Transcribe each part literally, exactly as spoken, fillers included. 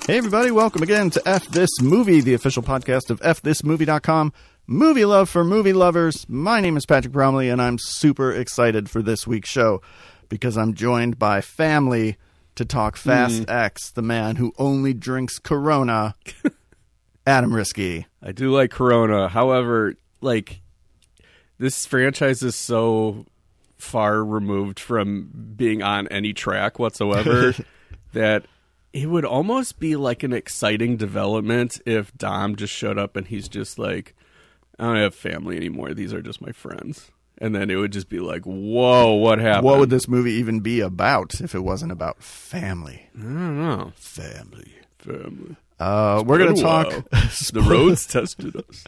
Hey everybody, welcome again to F This Movie, the official podcast of F This Movie dot com. Movie love for movie lovers. My name is Patrick Bromley, and I'm super excited for this week's show because I'm joined by family to talk Fast mm. X, the man who only drinks Corona, Adam Risky. I do like Corona. However, like, this franchise is so far removed from being on any track whatsoever that it would almost be like an exciting development if Dom just showed up and he's just like, I don't have family anymore. These are just my friends. And then it would just be like, whoa, what happened? What would this movie even be about if it wasn't about family? I don't know. Family. Family. Uh, we're going to talk. The roads tested us.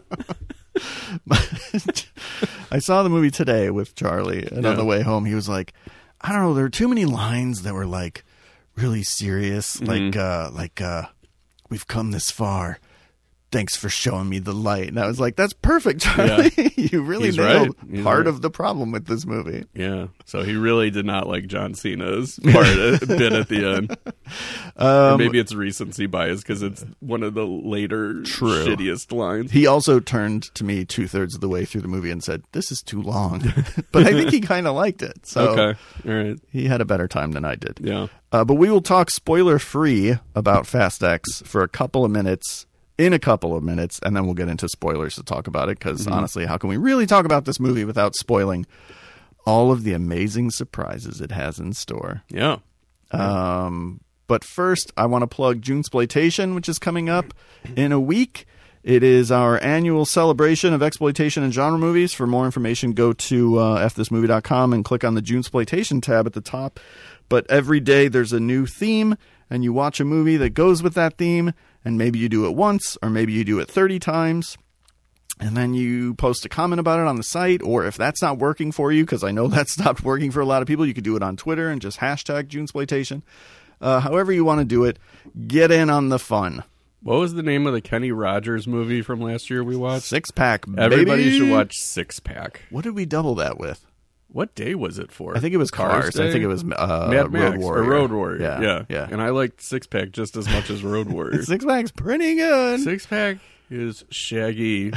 I saw the movie today with Charlie, and yeah. on the way home, he was like, I don't know, there were too many lines that were like really serious, mm-hmm. like, uh, like, uh, we've come this far. Thanks for showing me the light. And I was like, that's perfect, Charlie. Yeah. You really He's nailed right. part right. of the problem with this movie. Yeah. So he really did not like John Cena's part bit at the end. Um, or maybe it's recency bias because it's one of the later true. shittiest lines. He also turned to me two thirds of the way through the movie and said, this is too long. But I think he kind of liked it. So okay. All right. He had a better time than I did. Yeah. Uh, but we will talk spoiler free about Fast X for a couple of minutes. In a couple of minutes, and then we'll get into spoilers to talk about it, because mm-hmm. honestly, how can we really talk about this movie without spoiling all of the amazing surprises it has in store? Yeah. Um, but first, I want to plug Junesploitation, which is coming up in a week. It is our annual celebration of exploitation and genre movies. For more information, go to uh, F This Movie dot com and click on the Junesploitation tab at the top. But every day there's a new theme, and you watch a movie that goes with that theme, and maybe you do it once, or maybe you do it thirty times, and then you post a comment about it on the site, or if that's not working for you, because I know that stopped working for a lot of people, you could do it on Twitter and just hashtag Junesploitation. Uh, however you want to do it, get in on the fun. What was the name of the Kenny Rogers movie from last year we watched? Six Pack, baby. Everybody should watch Six Pack. What did we double that with? What day was it for? I think it was Cars. Cars I think it was uh, Mad Max Road Warrior. Or Road Warrior. Yeah, yeah, yeah. And I liked Six Pack just as much as Road Warrior. Six Pack's pretty good. Six Pack is shaggy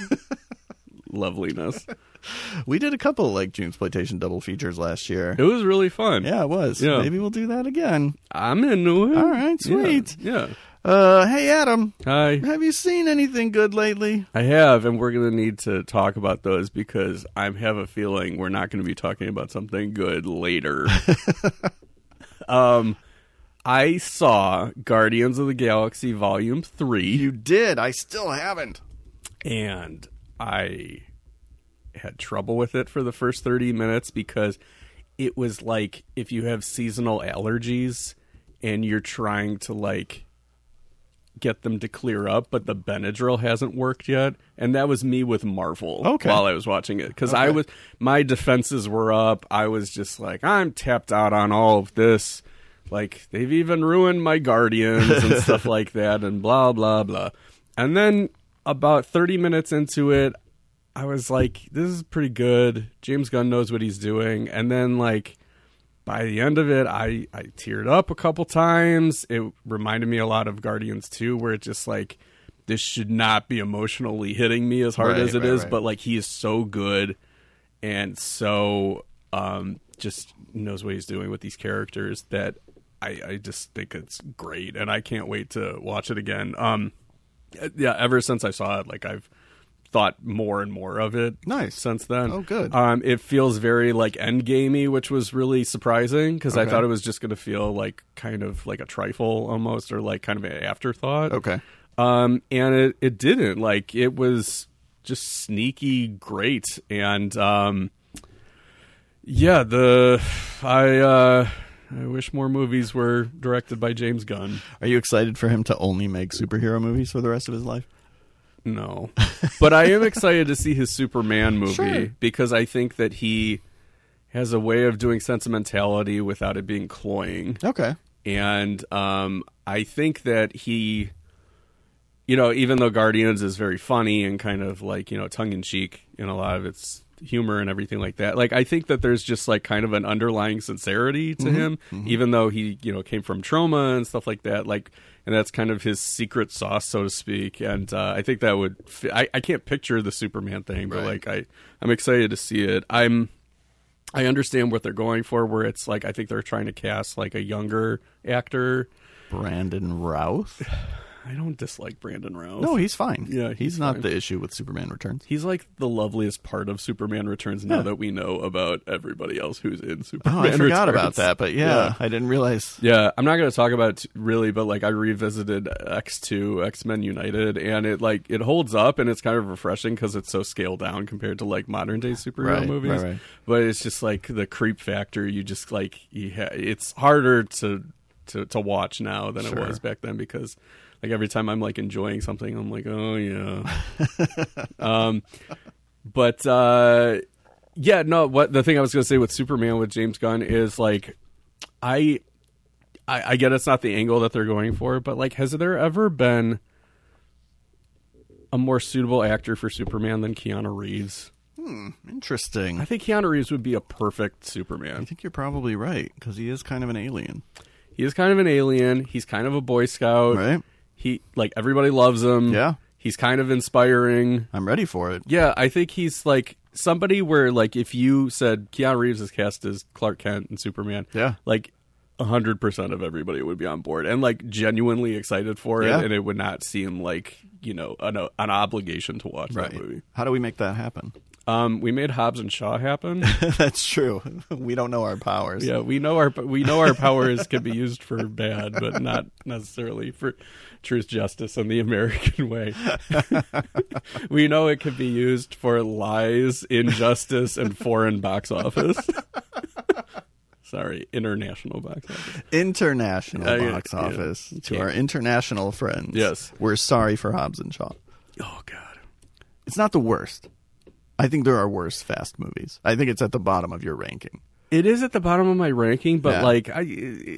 loveliness. We did a couple like Junesploitation double features last year. It was really fun. Yeah, it was. Yeah. Maybe we'll do that again. I'm into it. All right, sweet. Yeah. yeah. Uh, hey, Adam. Hi. Have you seen anything good lately? I have, and we're going to need to talk about those because I have a feeling we're not going to be talking about something good later. um, I saw Guardians of the Galaxy Volume three. You did. I still haven't. And I had trouble with it for the first thirty minutes because it was like if you have seasonal allergies and you're trying to, like, get them to clear up, but the Benadryl hasn't worked yet, and that was me with Marvel okay. while I was watching it, because okay. I was my defenses were up. I was just like, I'm tapped out on all of this, like they've even ruined my Guardians and stuff like that, and blah blah blah. And then about thirty minutes into it, I was like, this is pretty good. James Gunn knows what he's doing. And then, like, by the end of it, I, I teared up a couple times. It reminded me a lot of Guardians two, where it's just like, this should not be emotionally hitting me as hard right, as it right, is, right. but like he is so good and so um, just knows what he's doing with these characters that I, I just think it's great, and I can't wait to watch it again. Um, yeah, ever since I saw it, like I've thought more and more of it. Nice. Since then. Oh, good. Um, it feels very like Endgamey, which was really surprising because okay. I thought it was just going to feel like kind of like a trifle almost, or like kind of an afterthought. Okay. Um, and it, it didn't. Like, it was just sneaky great. And um, yeah, the I uh, I wish more movies were directed by James Gunn. Are you excited for him to only make superhero movies for the rest of his life? No. But I am excited to see his Superman movie sure. because I think that he has a way of doing sentimentality without it being cloying. Okay. And um, I think that he, you know, even though Guardians is very funny and kind of like, you know, tongue-in-cheek in a lot of its humor and everything like that. Like I think that there's just like kind of an underlying sincerity to mm-hmm. him, mm-hmm. even though he you know came from trauma and stuff like that. Like, and that's kind of his secret sauce, so to speak. And uh, I think that would fi- I I can't picture the Superman thing, but right. like I I'm excited to see it. I'm I understand what they're going for, where it's like I think they're trying to cast like a younger actor, Brandon Routh. I don't dislike Brandon Routh. No, he's fine. Yeah, he's, he's not fine. the issue with Superman Returns. He's like the loveliest part of Superman Returns now yeah. that we know about everybody else who's in Superman Oh, I forgot Returns. about that, but yeah, yeah, I didn't realize. Yeah, I'm not going to talk about it really, but like I revisited X two, X-Men United, and it like it holds up, and it's kind of refreshing because it's so scaled down compared to like modern day superhero right, movies. Right, right. But it's just like the creep factor. You just like you ha- it's harder to, to to watch now than sure. it was back then because. Like every time I'm like enjoying something, I'm like, oh yeah. um, but uh, yeah, no. What the thing I was going to say with Superman with James Gunn is like, I, I, I get it's not the angle that they're going for, but like, has there ever been a more suitable actor for Superman than Keanu Reeves? Hmm, interesting. I think Keanu Reeves would be a perfect Superman. I think you're probably right because he is kind of an alien. He is kind of an alien. He's kind of a Boy Scout. Right. He like everybody loves him. Yeah. He's kind of inspiring. I'm ready for it. Yeah, I think he's like somebody where like if you said Keanu Reeves is cast as Clark Kent and Superman, yeah, like a hundred percent of everybody would be on board and like genuinely excited for yeah. it, and it would not seem like you know an, an obligation to watch right. that movie. How do we make that happen? Um, we made Hobbs and Shaw happen. That's true. We don't know our powers. Yeah, we know our we know our powers can be used for bad, but not necessarily for truth, justice, and the American way. We know it can be used for lies, injustice, and foreign box office. Sorry, international box office. International uh, yeah, box yeah. office. To yeah. our international friends. Yes. We're sorry for Hobbs and Shaw. Oh, God. It's not the worst. I think there are worse Fast movies. I think it's at the bottom of your ranking. It is at the bottom of my ranking, but yeah. like I,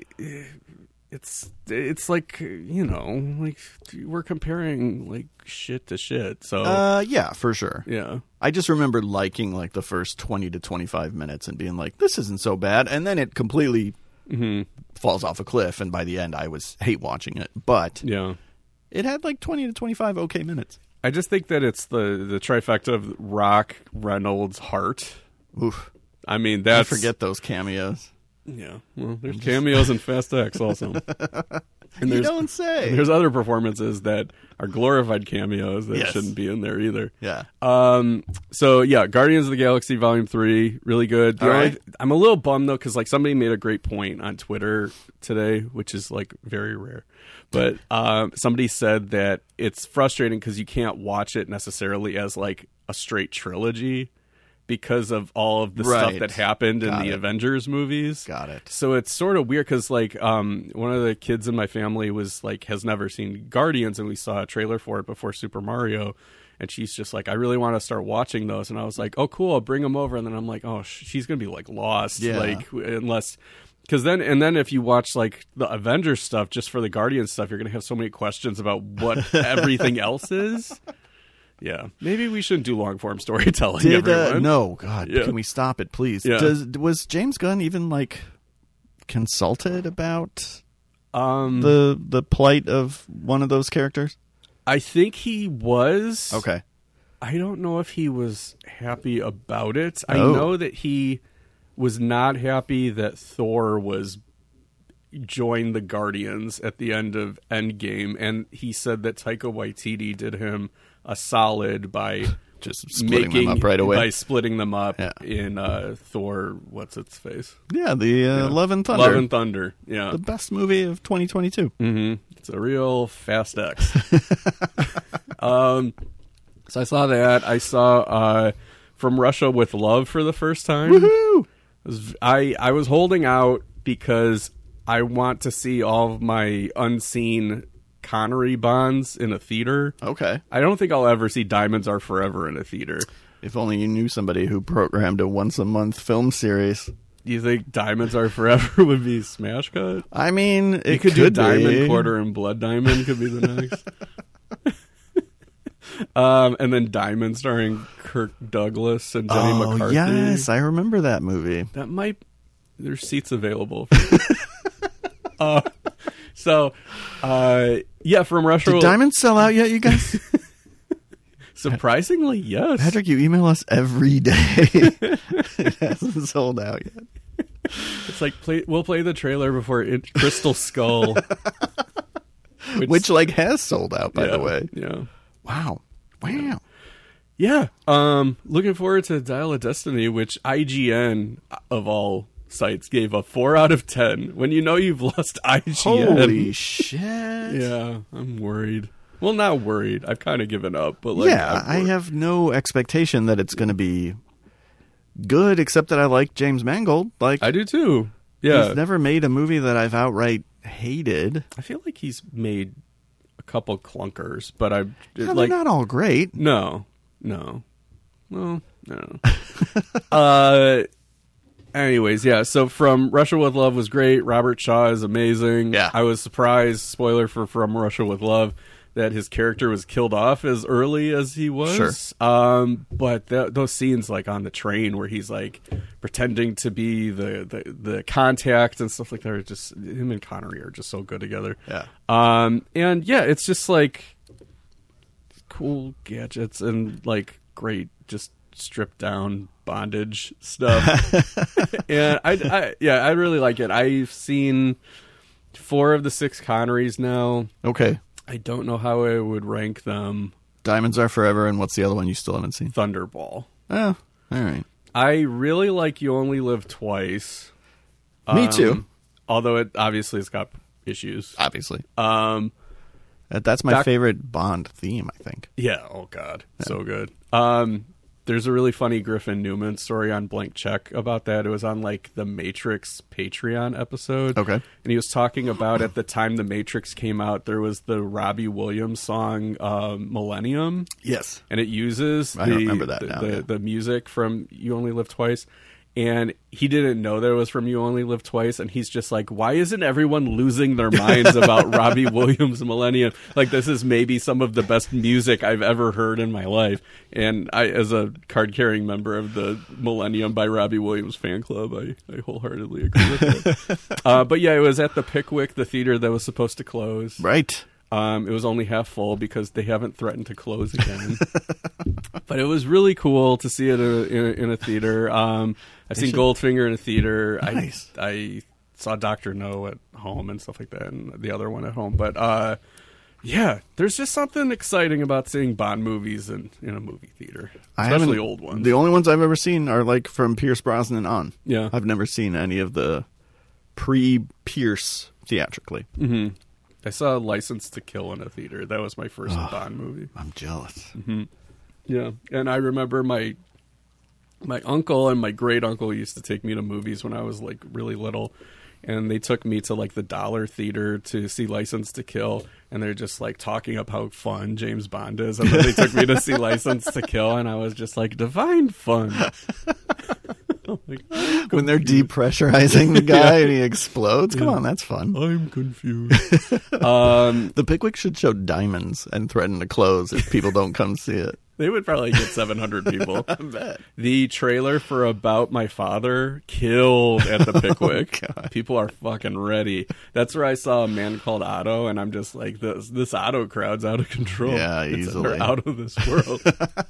it's it's like you know, like we're comparing like shit to shit. So uh, yeah, for sure. Yeah, I just remember liking like the first twenty to twenty-five minutes and being like, this isn't so bad, and then it completely mm-hmm. falls off a cliff. And by the end, I was hate watching it. But yeah, it had like twenty to twenty-five okay minutes. I just think that it's the, the trifecta of Rock, Reynolds, Hart. Oof. I mean, that's... I forget those cameos. Yeah. Well, there's cameos in Fast X also. And you don't say. There's other performances that are glorified cameos that yes. shouldn't be in there either. Yeah. Um. So, yeah, Guardians of the Galaxy Volume three, really good. The All only, right. I'm a little bummed, though, because like, somebody made a great point on Twitter today, which is like very rare. But um, somebody said that it's frustrating because you can't watch it necessarily as like a straight trilogy because of all of the right. stuff that happened Got in the it. Avengers movies. Got it. So it's sort of weird because like um, one of the kids in my family was like has never seen Guardians, and we saw a trailer for it before Super Mario. And she's just like, I really want to start watching those. And I was like, oh, cool, I'll bring them over. And then I'm like, oh, sh- she's going to be like lost. Yeah. Like, unless... Because then, and then if you watch like the Avengers stuff, just for the Guardians stuff, you're going to have so many questions about what everything else is. Yeah. Maybe we shouldn't do long form storytelling. Did, uh, everyone. no, God, Yeah. can we stop it, please? Yeah. Does Was James Gunn even like consulted about Um, the the plight of one of those characters? I think he was. Okay. I don't know if he was happy about it. I Oh. know that he was not happy that Thor was joined the Guardians at the end of Endgame, and he said that Taika Waititi did him a solid by Just splitting making them up right away. by splitting them up Yeah. in uh, Thor. What's its face? Yeah, the uh, Yeah. Love and Thunder. Love and Thunder. Yeah, The best movie of twenty twenty-two. mm-hmm. It's a real Fast X. um, so I saw that. I saw uh, From Russia with Love for the first time. Woohoo! Was- I, I was holding out because I want to see all of my unseen Connery Bonds in a theater. Okay. I don't think I'll ever see Diamonds Are Forever in a theater. If only you knew somebody who programmed a once a month film series. Do you think Diamonds Are Forever would be smash cut? I mean, it You could, do could Diamond be. Quarter and Blood Diamond could be the next. um, and then Diamond starring Kirk Douglas and Jenny Oh, McCarthy. yes, I remember that movie. That might there's seats available. uh, so, uh, yeah, from Russia. Did Diamond sell out yet, you guys? Surprisingly, yes. Patrick, you email us every day. It hasn't sold out yet. It's like play, we'll play the trailer before it, Crystal Skull, which, which like has sold out, by yeah, the way. Yeah. Wow. Wow. Yeah. Um, looking forward to Dial of Destiny, which I G N of all sites gave a four out of ten. When you know you've lost I G N. Holy shit. Yeah, I'm worried. Well, not worried. I've kind of given up, but like, yeah, I have no expectation that it's going to be good, except that I like James Mangold. Like I do too. Yeah, he's never made a movie that I've outright hated. I feel like he's made a couple clunkers, but I Yeah, like they're not all great. no, no, well, no. uh, anyways, yeah. So from Russia with Love was great. Robert Shaw is amazing. Yeah, I was surprised. Spoiler for From Russia with Love. That his character was killed off as early as he was. Sure. Um, but th- those scenes like on the train where he's like pretending to be the, the, the contact and stuff like that are just, him and Connery are just so good together. Yeah. Um, and yeah, it's just like cool gadgets and like great, just stripped down bondage stuff. And I, I, yeah, I really like it. I've seen four of the six Connerys now. Okay. I don't know how I would rank them. Diamonds Are Forever, and what's the other one you still haven't seen? Thunderball. Oh, all right. I really like You Only Live Twice. Me Um, too. Although it obviously has got issues. Obviously. Um, That- That's my Doc- favorite Bond theme, I think. yeah. Oh God, so good. Um, there's a really funny Griffin Newman story on Blank Check about that. It was on like the Matrix Patreon episode. Okay. And he was talking about at the time the Matrix came out, there was the Robbie Williams song um, Millennium. Yes. And it uses I the, remember that the, now, the, yeah. the music from You Only Live Twice. And he didn't know that it was from You Only Live Twice. And he's just like, why isn't everyone losing their minds about Robbie Williams' Millennium? Like, this is maybe some of the best music I've ever heard in my life. And I, as a card-carrying member of the Millennium by Robbie Williams fan club, I, I wholeheartedly agree with it. uh, but yeah, it was at the Pickwick, the theater that was supposed to close. Right. Um, it was only half full because they haven't threatened to close again. But it was really cool to see it in a, in a, in a theater. Um, I've They seen should- Goldfinger in a theater. Nice. I I saw Doctor No at home and stuff like that, and the other one at home. But uh, yeah, there's just something exciting about seeing Bond movies in, in a movie theater, I especially haven't- old ones. The only ones I've ever seen are like from Pierce Brosnan on. Yeah. I've never seen any of the pre-Pierce theatrically. hmm I saw License to Kill in a theater. That was my first Bond movie. I'm jealous. Yeah, and I remember my my uncle and my great uncle used to take me to movies when I was like really little, and they took me to like the Dollar Theater to see License to Kill, and they're just like talking up how fun James Bond is, and then they took me to see License to Kill, and I was just like, divine fun. Like, When they're depressurizing the guy and he explodes, come on, that's fun. I'm confused. um, The Pickwick should show diamonds and threaten to close if people don't come see it. They would probably get seven hundred people. I bet. The trailer for About My Father killed at the Pickwick. Oh, People are fucking ready. That's where I saw A Man Called Otto, and I'm just like, this this Otto crowd's out of control. Yeah, It's- easily. They're out of this world.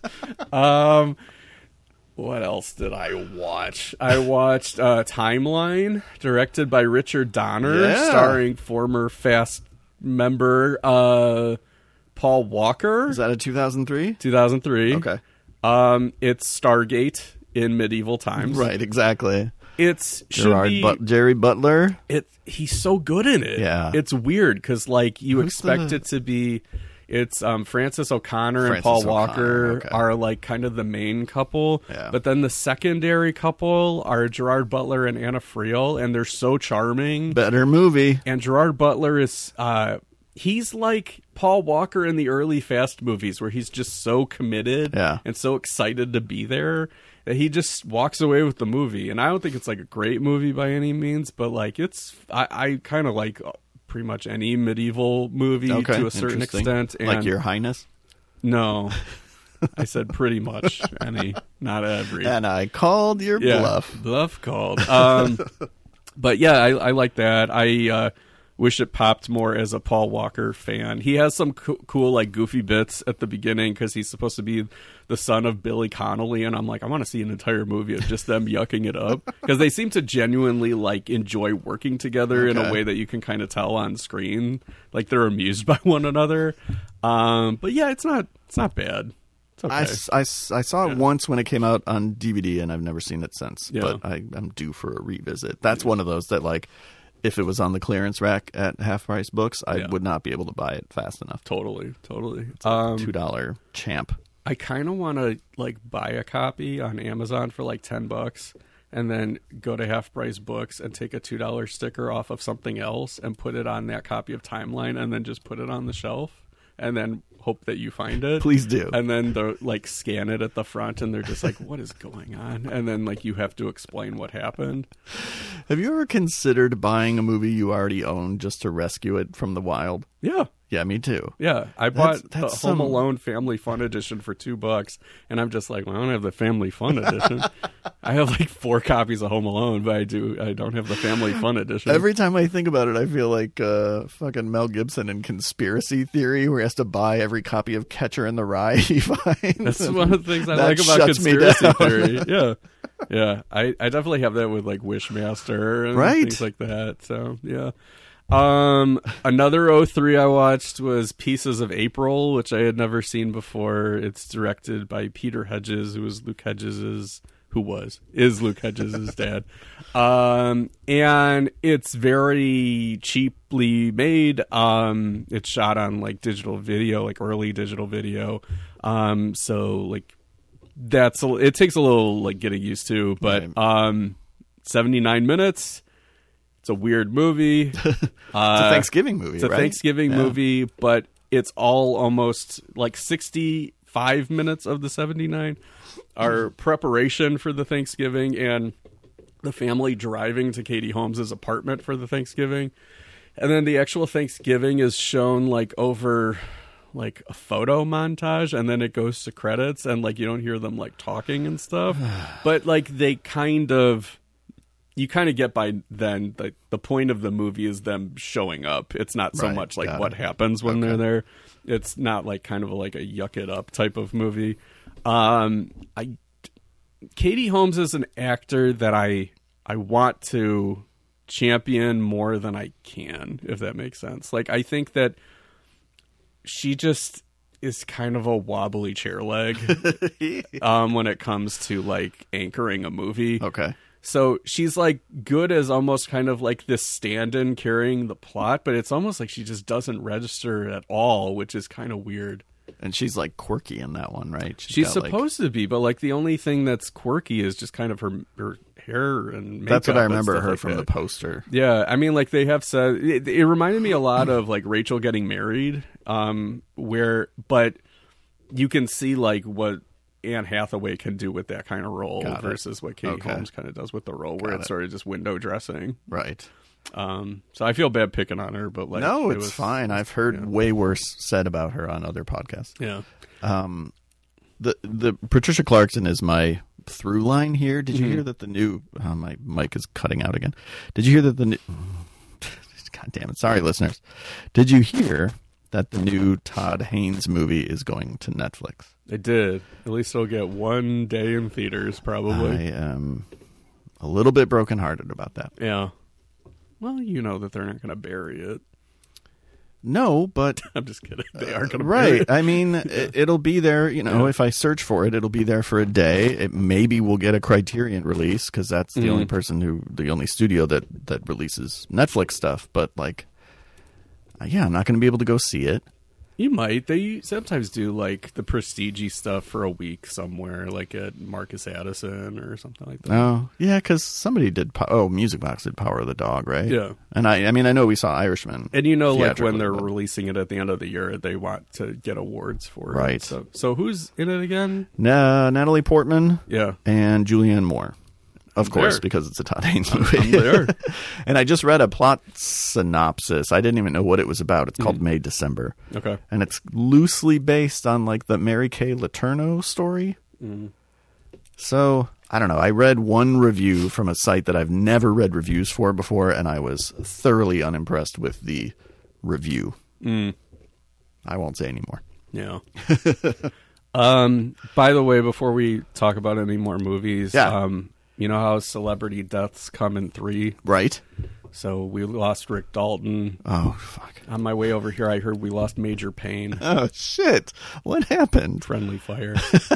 um, what else did I watch? I watched uh, Timeline, directed by Richard Donner, Yeah. starring former Fast member uh, Paul Walker. Is that a two thousand three? two thousand three. Okay. Um, it's Stargate in medieval times. Right, exactly. It's should Gerard be, but- Jerry Butler. it. He's so good in it. Yeah. It's weird because like you Who's expect the- it to be. It's um, Francis O'Connor and Francis Paul O'Connor, Walker okay. are like kind of the main couple, Yeah. but then the secondary couple are Gerard Butler and Anna Friel, and they're so charming. Better movie. And Gerard Butler is uh he's like Paul Walker in the early Fast movies where he's just so committed Yeah. and so excited to be there that he just walks away with the movie. And I don't think it's like a great movie by any means, but like it's I, I kind of like pretty much any medieval movie Okay. to a certain interesting. extent. And Like Your Highness? No. I said pretty much any, not every. And I called your yeah, bluff. Bluff called. Um, but yeah, I, I like that. I uh, wish it popped more as a Paul Walker fan. He has some co- cool, like, goofy bits at the beginning because he's supposed to be the son of Billy Connolly, and I'm like, I want to see an entire movie of just them yucking it up because they seem to genuinely, like, enjoy working together Okay. in a way that you can kind of tell on screen. Like, they're amused by one another. Um, but yeah, it's not it's not bad. Okay. I, s- I s- I saw it Yeah. once when it came out on D V D, and I've never seen it since. Yeah. But I, I'm due for a revisit. That's one of those that, like, if it was on the clearance rack at Half Price Books, I Yeah. would not be able to buy it fast enough. Totally, totally. It's a Um, two dollar champ. I kind of want to like buy a copy on Amazon for like ten bucks, and then go to Half Price Books and take a two dollar sticker off of something else and put it on that copy of Timeline, and then just put it on the shelf, and then hope that you find it. Please do. And then they're like scan it at the front, and they're just like, "What is going on?" And then like you have to explain what happened. Have you ever considered buying a movie you already own just to rescue it from the wild? Yeah. Yeah, me too. Yeah, I bought That's- that's the Home some- Alone Family Fun Edition for two bucks, and I'm just like, well, I don't have the Family Fun Edition. I have like four copies of Home Alone, but I do I don't have the Family Fun Edition. Every time I think about it, I feel like uh, fucking Mel Gibson in Conspiracy Theory, where he has to buy every copy of Catcher in the Rye he finds. That's one of the things I That like about shuts me Conspiracy down. Theory. Yeah, yeah, I, I definitely have that with like Wishmaster and Right. things like that. So yeah. Um, another oh three I watched was Pieces of April, which I had never seen before. It's directed by Peter Hedges, who was Luke Hedges's, who was, is Luke Hedges's dad. Um, and it's very cheaply made. Um, it's shot on like digital video, like early digital video. Um, so like that's, a, it takes a little like getting used to, but, Right. um, seventy-nine minutes. It's a weird movie. It's a Thanksgiving movie, It's a right? Thanksgiving Yeah. movie, but it's all almost like sixty-five minutes of the seventy-nine are preparation for the Thanksgiving and the family driving to Katie Holmes' apartment for the Thanksgiving. And then the actual Thanksgiving is shown like over like a photo montage, and then it goes to credits, and like you don't hear them like talking and stuff. But like they kind of you kind of get by then the the point of the movie is them showing up. It's not so Right, much like got what it. happens when Okay. they're there. It's not like kind of like a yuck it up type of movie. Um, I Katie Holmes is an actor that I I want to champion more than I can, if that makes sense. Like I think that she just is kind of a wobbly chair leg um, when it comes to like anchoring a movie. Okay. So she's like good as almost kind of like this stand-in carrying the plot, but it's almost like she just doesn't register at all, which is kind of weird. And she's like quirky in that one, right? She's got, like- supposed to be, but like the only thing that's quirky is just kind of her her hair and makeup. That's what I and remember stuff her like from that. the poster. Yeah, I mean, like they have said, it, it reminded me a lot of like Rachel getting married, um, where, but you can see like what Anne Hathaway can do with that kind of role Got it. versus what Katie Okay. Holmes kind of does with the role, where Got it's it. sort of just window dressing. Right. Um, so I feel bad picking on her, but like, no, it it's was- fine. I've heard yeah. way worse said about her on other podcasts. Yeah. Um, the the Patricia Clarkson is my through line here. Did you Mhm. hear that the new? Oh, my mic is cutting out again. Did you hear that the new? God damn it! Sorry, listeners. Did you hear that the new Todd Haynes movie is going to Netflix? I did. At least it'll get one day in theaters, probably. I am a little bit brokenhearted about that. Yeah. Well, you know that they're not going to bury it. No, but I'm just kidding. They are going to bury right. it. I mean, it, it'll be there. You know, Yeah. if I search for it, it'll be there for a day. It maybe we'll get a Criterion release because that's the Mhm. only person who, the only studio that that releases Netflix stuff. But like, uh, yeah, I'm not going to be able to go see it. You might. They sometimes do like the prestige stuff for a week somewhere, like at Marcus Addison or something like that. Oh, yeah, because somebody did. Po- oh, Music Box did Power of the Dog, right? Yeah. And I, I mean, I know we saw Irishman. And you know, like when theatrically, they're but- releasing it at the end of the year, they want to get awards for it. Right. So, so who's in it again? Na- Natalie Portman Yeah. and Julianne Moore. Of course, there. because it's a Todd Haynes movie. I'm there. And I just read a plot synopsis. I didn't even know what it was about. It's called Mm. May December. Okay. And it's loosely based on like the Mary Kay Letourneau story. Mm. So, I don't know. I read one review from a site that I've never read reviews for before, and I was thoroughly unimpressed with the review. Mm. I won't say anymore. Yeah. um. By the way, before we talk about any more movies, Yeah. um, you know how celebrity deaths come in three? Right? So we lost Rick Dalton. Oh, fuck. On my way over here, I heard we lost Major Payne. Oh, shit. What happened? Friendly fire.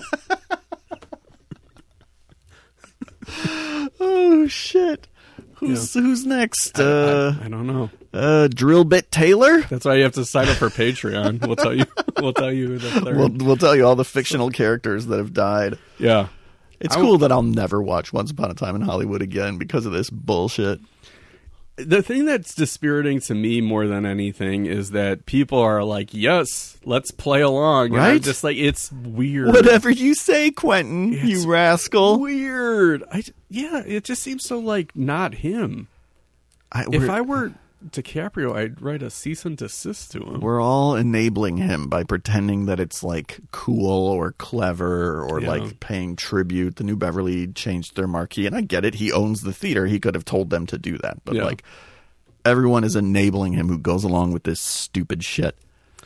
Oh, shit. Who's who's next? I, Uh, I, I don't know. uh, Drill Bit Taylor? That's why you have to sign up for Patreon. We'll tell you. We'll tell you who the third. We'll, we'll tell you all the fictional characters that have died. yeah. It's I cool w- that I'll never watch Once Upon a Time in Hollywood again because of this bullshit. The thing that's dispiriting to me more than anything is that people are like, "Yes, let's play along." And I'm Right? just like, it's weird. Whatever you say, Quentin, It's you rascal. Weird. I yeah. It just seems so like not him. I, If we're, I were DiCaprio, I'd write a cease and desist to him. we're all enabling him by pretending that it's like cool or clever or Yeah. like paying tribute. The New Beverly changed their marquee, and I get it. He owns the theater. He could have told them to do that, but Yeah. like everyone is enabling him who goes along with this stupid shit.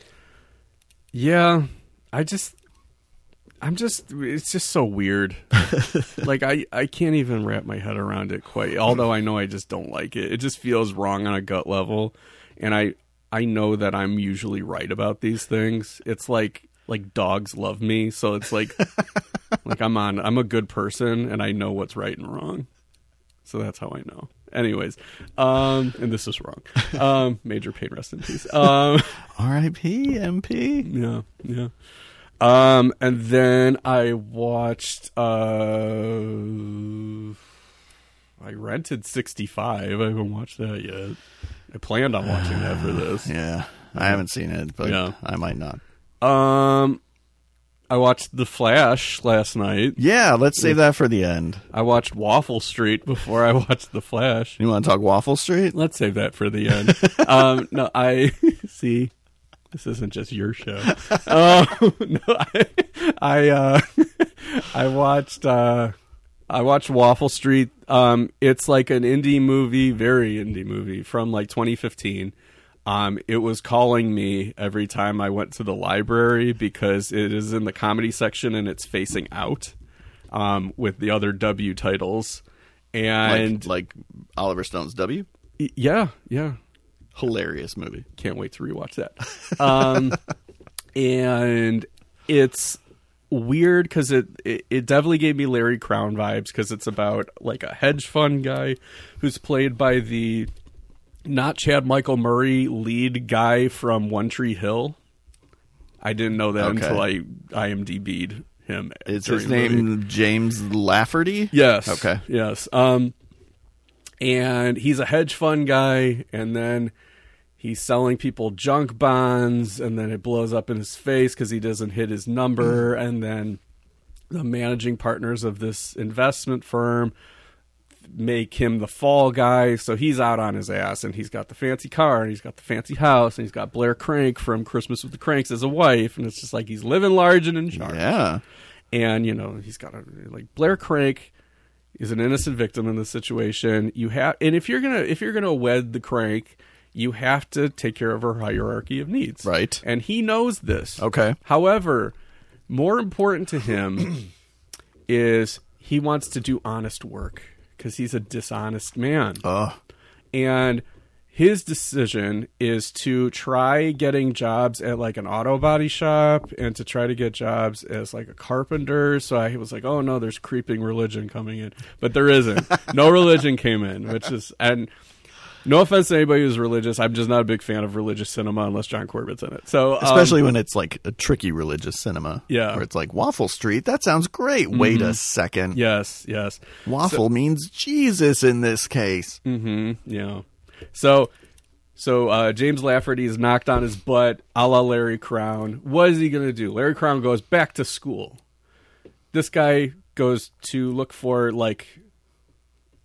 Yeah, I just, I'm just, it's just so weird. Like, I, I can't even wrap my head around it quite, although I know I just don't like it. It just feels wrong on a gut level. And I, I know that I'm usually right about these things. It's like, like dogs love me. So it's like, like I'm on, I'm a good person and I know what's right and wrong. So that's how I know. Anyways, um, and this is wrong. Um, Major Payne, rest in peace. Um, R I P M P. yeah, yeah. Um, and then I watched. Uh, I rented sixty-five. I haven't watched that yet. I planned on watching that for this. Yeah, I haven't seen it, but Yeah. I might not. Um, I watched The Flash last night. Yeah, let's save that for the end. I watched Waffle Street before I watched The Flash. You want to talk Waffle Street? Let's save that for the end. um, no, I see. This isn't just your show. uh, no, I, I, uh, I watched. Uh, I watched Waffle Street. Um, it's like an indie movie, very indie movie from like twenty fifteen. Um, it was calling me every time I went to the library because it is in the comedy section and it's facing out um, with the other W titles. And like, like Oliver Stone's W? y- yeah, yeah. Hilarious movie. Can't wait to rewatch that. Um, and it's weird because it, it, it definitely gave me Larry Crown vibes because it's about like a hedge fund guy who's played by the not Chad Michael Murray lead guy from One Tree Hill. I didn't know that Okay. until I IMDb'd him. Is during his the movie. name James Lafferty? Yes. Okay. Yes. Um, and he's a hedge fund guy, and then he's selling people junk bonds, and then it blows up in his face because he doesn't hit his number, and then the managing partners of this investment firm make him the fall guy, so he's out on his ass, and he's got the fancy car, and he's got the fancy house, and he's got Blair Crank from Christmas with the Cranks as a wife, and it's just like he's living large and in charge. Yeah. And, you know, he's got a, like, Blair Crank is an innocent victim in this situation. You have, and if you're gonna, if you're gonna wed the Crank, you have to take care of her hierarchy of needs. Right. And he knows this. Okay. However, more important to him is he wants to do honest work because he's a dishonest man. Ugh. And his decision is to try getting jobs at like an auto body shop and to try to get jobs as like a carpenter. So I was like, oh no, there's creeping religion coming in. But there isn't. No religion came in, which is, and no offense to anybody who's religious. I'm just not a big fan of religious cinema unless John Corbett's in it. So um, Especially when it's like a tricky religious cinema. Yeah. Where it's like, Waffle Street, that sounds great. Wait a second. yes, yes. Waffle means Jesus in this case. Mm-hmm. Yeah. So, so uh, James Lafferty is knocked on his butt, a la Larry Crown. What is he going to do? Larry Crown goes back to school. This guy goes to look for like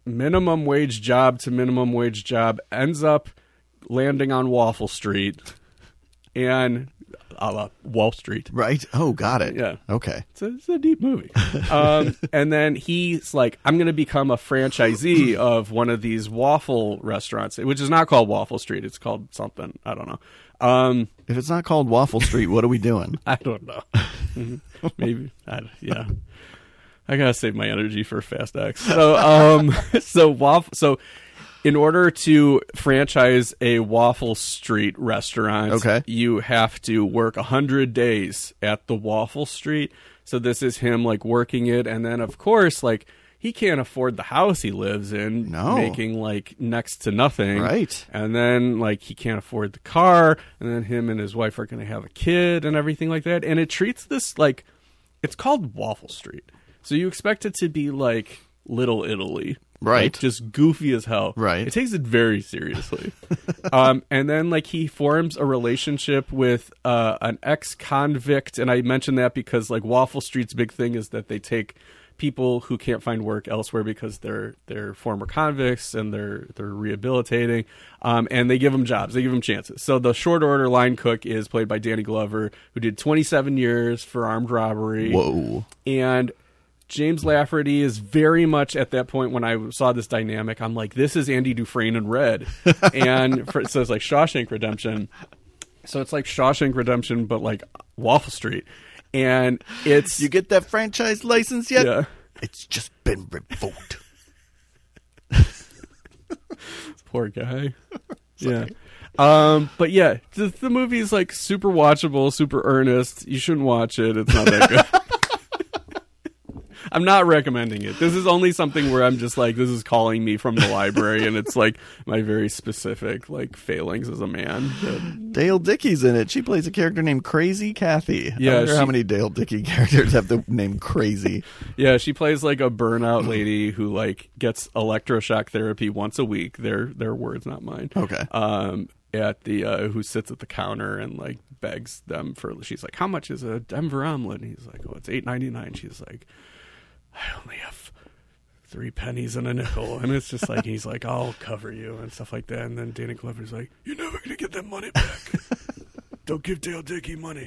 minimum wage job to minimum wage job, ends up landing on Waffle Street and a la Wall Street. Right. Oh, got it. Yeah. Okay. It's a, it's a deep movie. Um, and then he's like, I'm going to become a franchisee of one of these waffle restaurants, which is not called Waffle Street. It's called something. I don't know. Um, If it's not called Waffle Street, what are we doing? I don't know. Maybe. I, yeah. I got to save my energy for Fast X. So, um, so waffle, so in order to franchise a Waffle Street restaurant, okay. you have to work one hundred days at the Waffle Street. So this is him like working it. And then, of course, like he can't afford the house he lives in, no. making like next to nothing. Right. And then like he can't afford the car. And then him and his wife are going to have a kid and everything like that. And it treats this like, it's called Waffle Street. So you expect it to be like Little Italy. Right. Like, just goofy as hell. Right. It takes it very seriously. um, and then like he forms a relationship with uh, an ex-convict. And I mention that because like Waffle Street's big thing is that they take people who can't find work elsewhere because they're they're former convicts and they're they're rehabilitating. Um, and they give them jobs. They give them chances. So the short order line cook is played by Danny Glover, who did twenty-seven years for armed robbery. Whoa. And James Lafferty is very much at that point when I saw this dynamic, I'm like, this is Andy Dufresne in Red. And for, so it's like Shawshank Redemption. So it's like Shawshank Redemption, but like Waffle Street. And it's... You get that franchise license yet? Yeah. It's just been revoked. Poor guy. Yeah. Um, but yeah, the, the movie is like super watchable, super earnest. You shouldn't watch it. It's not that good. I'm not recommending it. This is only something where I'm just like, this is calling me from the library, and it's like my very specific like failings as a man. But... Dale Dickey's in it. She plays a character named Crazy Kathy. Yeah, I wonder she... how many Dale Dickey characters have the name Crazy. Yeah, she plays like a burnout lady who like gets electroshock therapy once a week. Their their words, not mine. Okay. Um, at the uh, who sits at the counter and like begs them for. She's like, how much is a Denver omelet? And he's like, oh, it's eight ninety-nine. She's like, I only have three pennies and a nickel. And it's just like, he's like, I'll cover you and stuff like that. And then Danny Glover's like, you're never going to get that money back. Don't give Dale Dickey money.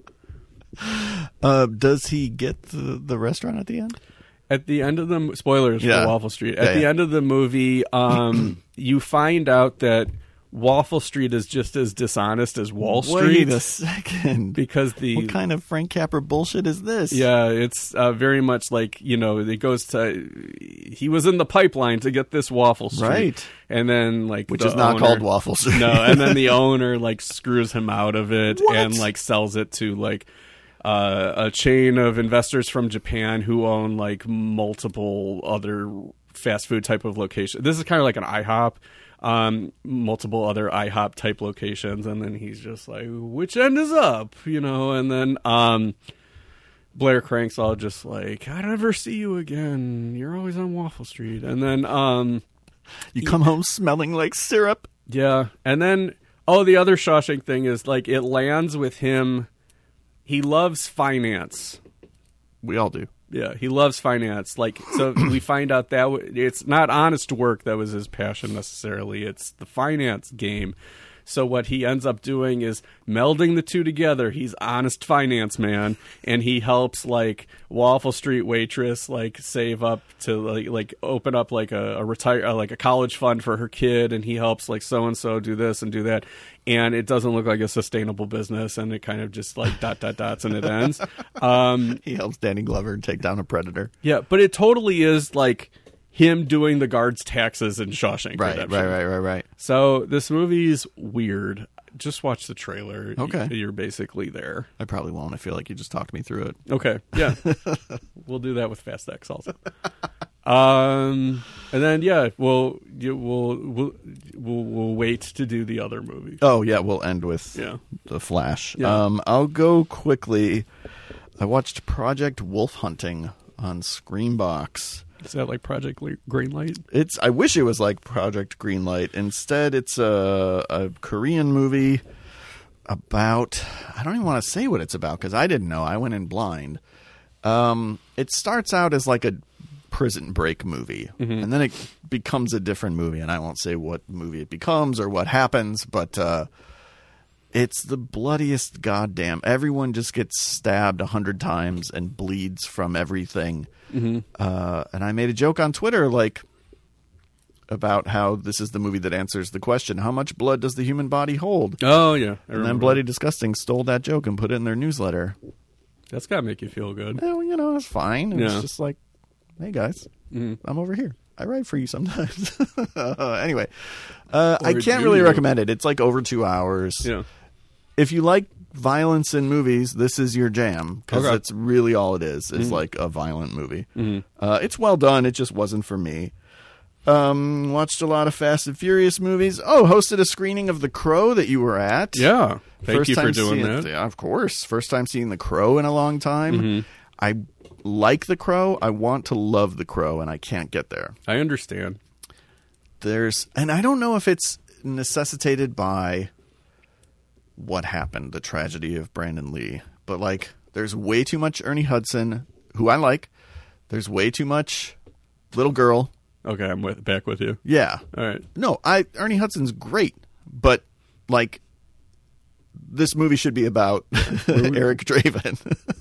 Uh, does he get the, the restaurant at the end? At the end of the, spoilers yeah. for Waffle Street. At yeah, the yeah. end of the movie, um, you find out that Waffle Street is just as dishonest as Wall Street. Wait a second. Because the... What kind of Frank Capra bullshit is this? Yeah, it's uh, very much like, you know, it goes to... He was in the pipeline to get this Waffle Street. Right. And then, like... Which the is not owner, called Waffle Street. No, and then the owner, like, screws him out of it What? and, like, sells it to, like... Uh, a chain of investors from Japan who own like multiple other fast food type of locations. This is kind of like an IHOP, um, multiple other IHOP type locations, and then he's just like, which end is up, you know? And then um, Blair Crank's all just like, I never see you again. You're always on Waffle Street. And then um, you come home smelling like syrup. Yeah, and then oh, the other Shawshank thing is like it lands with him. He loves finance. We all do. Yeah, he loves finance. Like, so we find out that w- it's not honest work that was his passion necessarily. It's the finance game. So what he ends up doing is melding the two together. He's honest finance man, and he helps like Waffle Street waitress like save up to like like open up like a, a retire uh, like a college fund for her kid, and he helps like so and so do this and do that. And it doesn't look like a sustainable business, and it kind of just like dot dot dots and it ends. Um, he helps Danny Glover take down a predator. Yeah, but it totally is like him doing the guard's taxes in Shawshank right, Redemption. Right, right, right, right. So this movie's weird. Just watch the trailer. Okay. You're basically there. I probably won't. I feel like you just talked me through it. Okay, yeah. We'll do that with Fast X also. Um, and then yeah, we'll you, we'll we'll we'll we'll wait to do the other movie. Oh yeah, we'll end with yeah. The Flash. Yeah. Um, I'll go quickly. I watched Project Wolf Hunting on Screambox. Is that like Project Greenlight? It's. I wish it was like Project Greenlight. Instead, it's a a Korean movie about. I don't even want to say what it's about because I didn't know. I went in blind. Um, it starts out as like a Prison Break movie. Mm-hmm. And then it becomes a different movie, and I won't say what movie it becomes or what happens, but uh, it's the bloodiest goddamn. Everyone just gets stabbed a hundred times and bleeds from everything. Mm-hmm. Uh, and I made a joke on Twitter, like, about how this is the movie that answers the question, how much blood does the human body hold? Oh, yeah. I And then remember Bloody that. Disgusting stole that joke and put it in their newsletter. That's got to make you feel good. Well, you know, it's fine. And Yeah. It's just like, hey, guys, Mm-hmm. I'm over here. I write for you sometimes. Anyway, uh, I Or can't do really you? recommend it. It's like over two hours. Yeah. If you like violence in movies, this is your jam, because Okay. that's really all it is. It's Mm-hmm. like a violent movie. Mm-hmm. Uh, it's well done. It just wasn't for me. Um, watched a lot of Fast and Furious movies. Oh, hosted a screening of The Crow that you were at. Yeah. Thank First you for time doing seeing- that. Yeah, of course. First time seeing The Crow in a long time. Mm-hmm. I like The Crow. I want to love The Crow, and I can't get there. I understand. There's, and I don't know if it's necessitated by what happened, the tragedy of Brandon Lee, but like, there's way too much Ernie Hudson, who I like. There's way too much little girl. Okay, I'm with, back with you. Yeah. All right. No, I Ernie Hudson's great, but like, this movie should be about Eric Draven.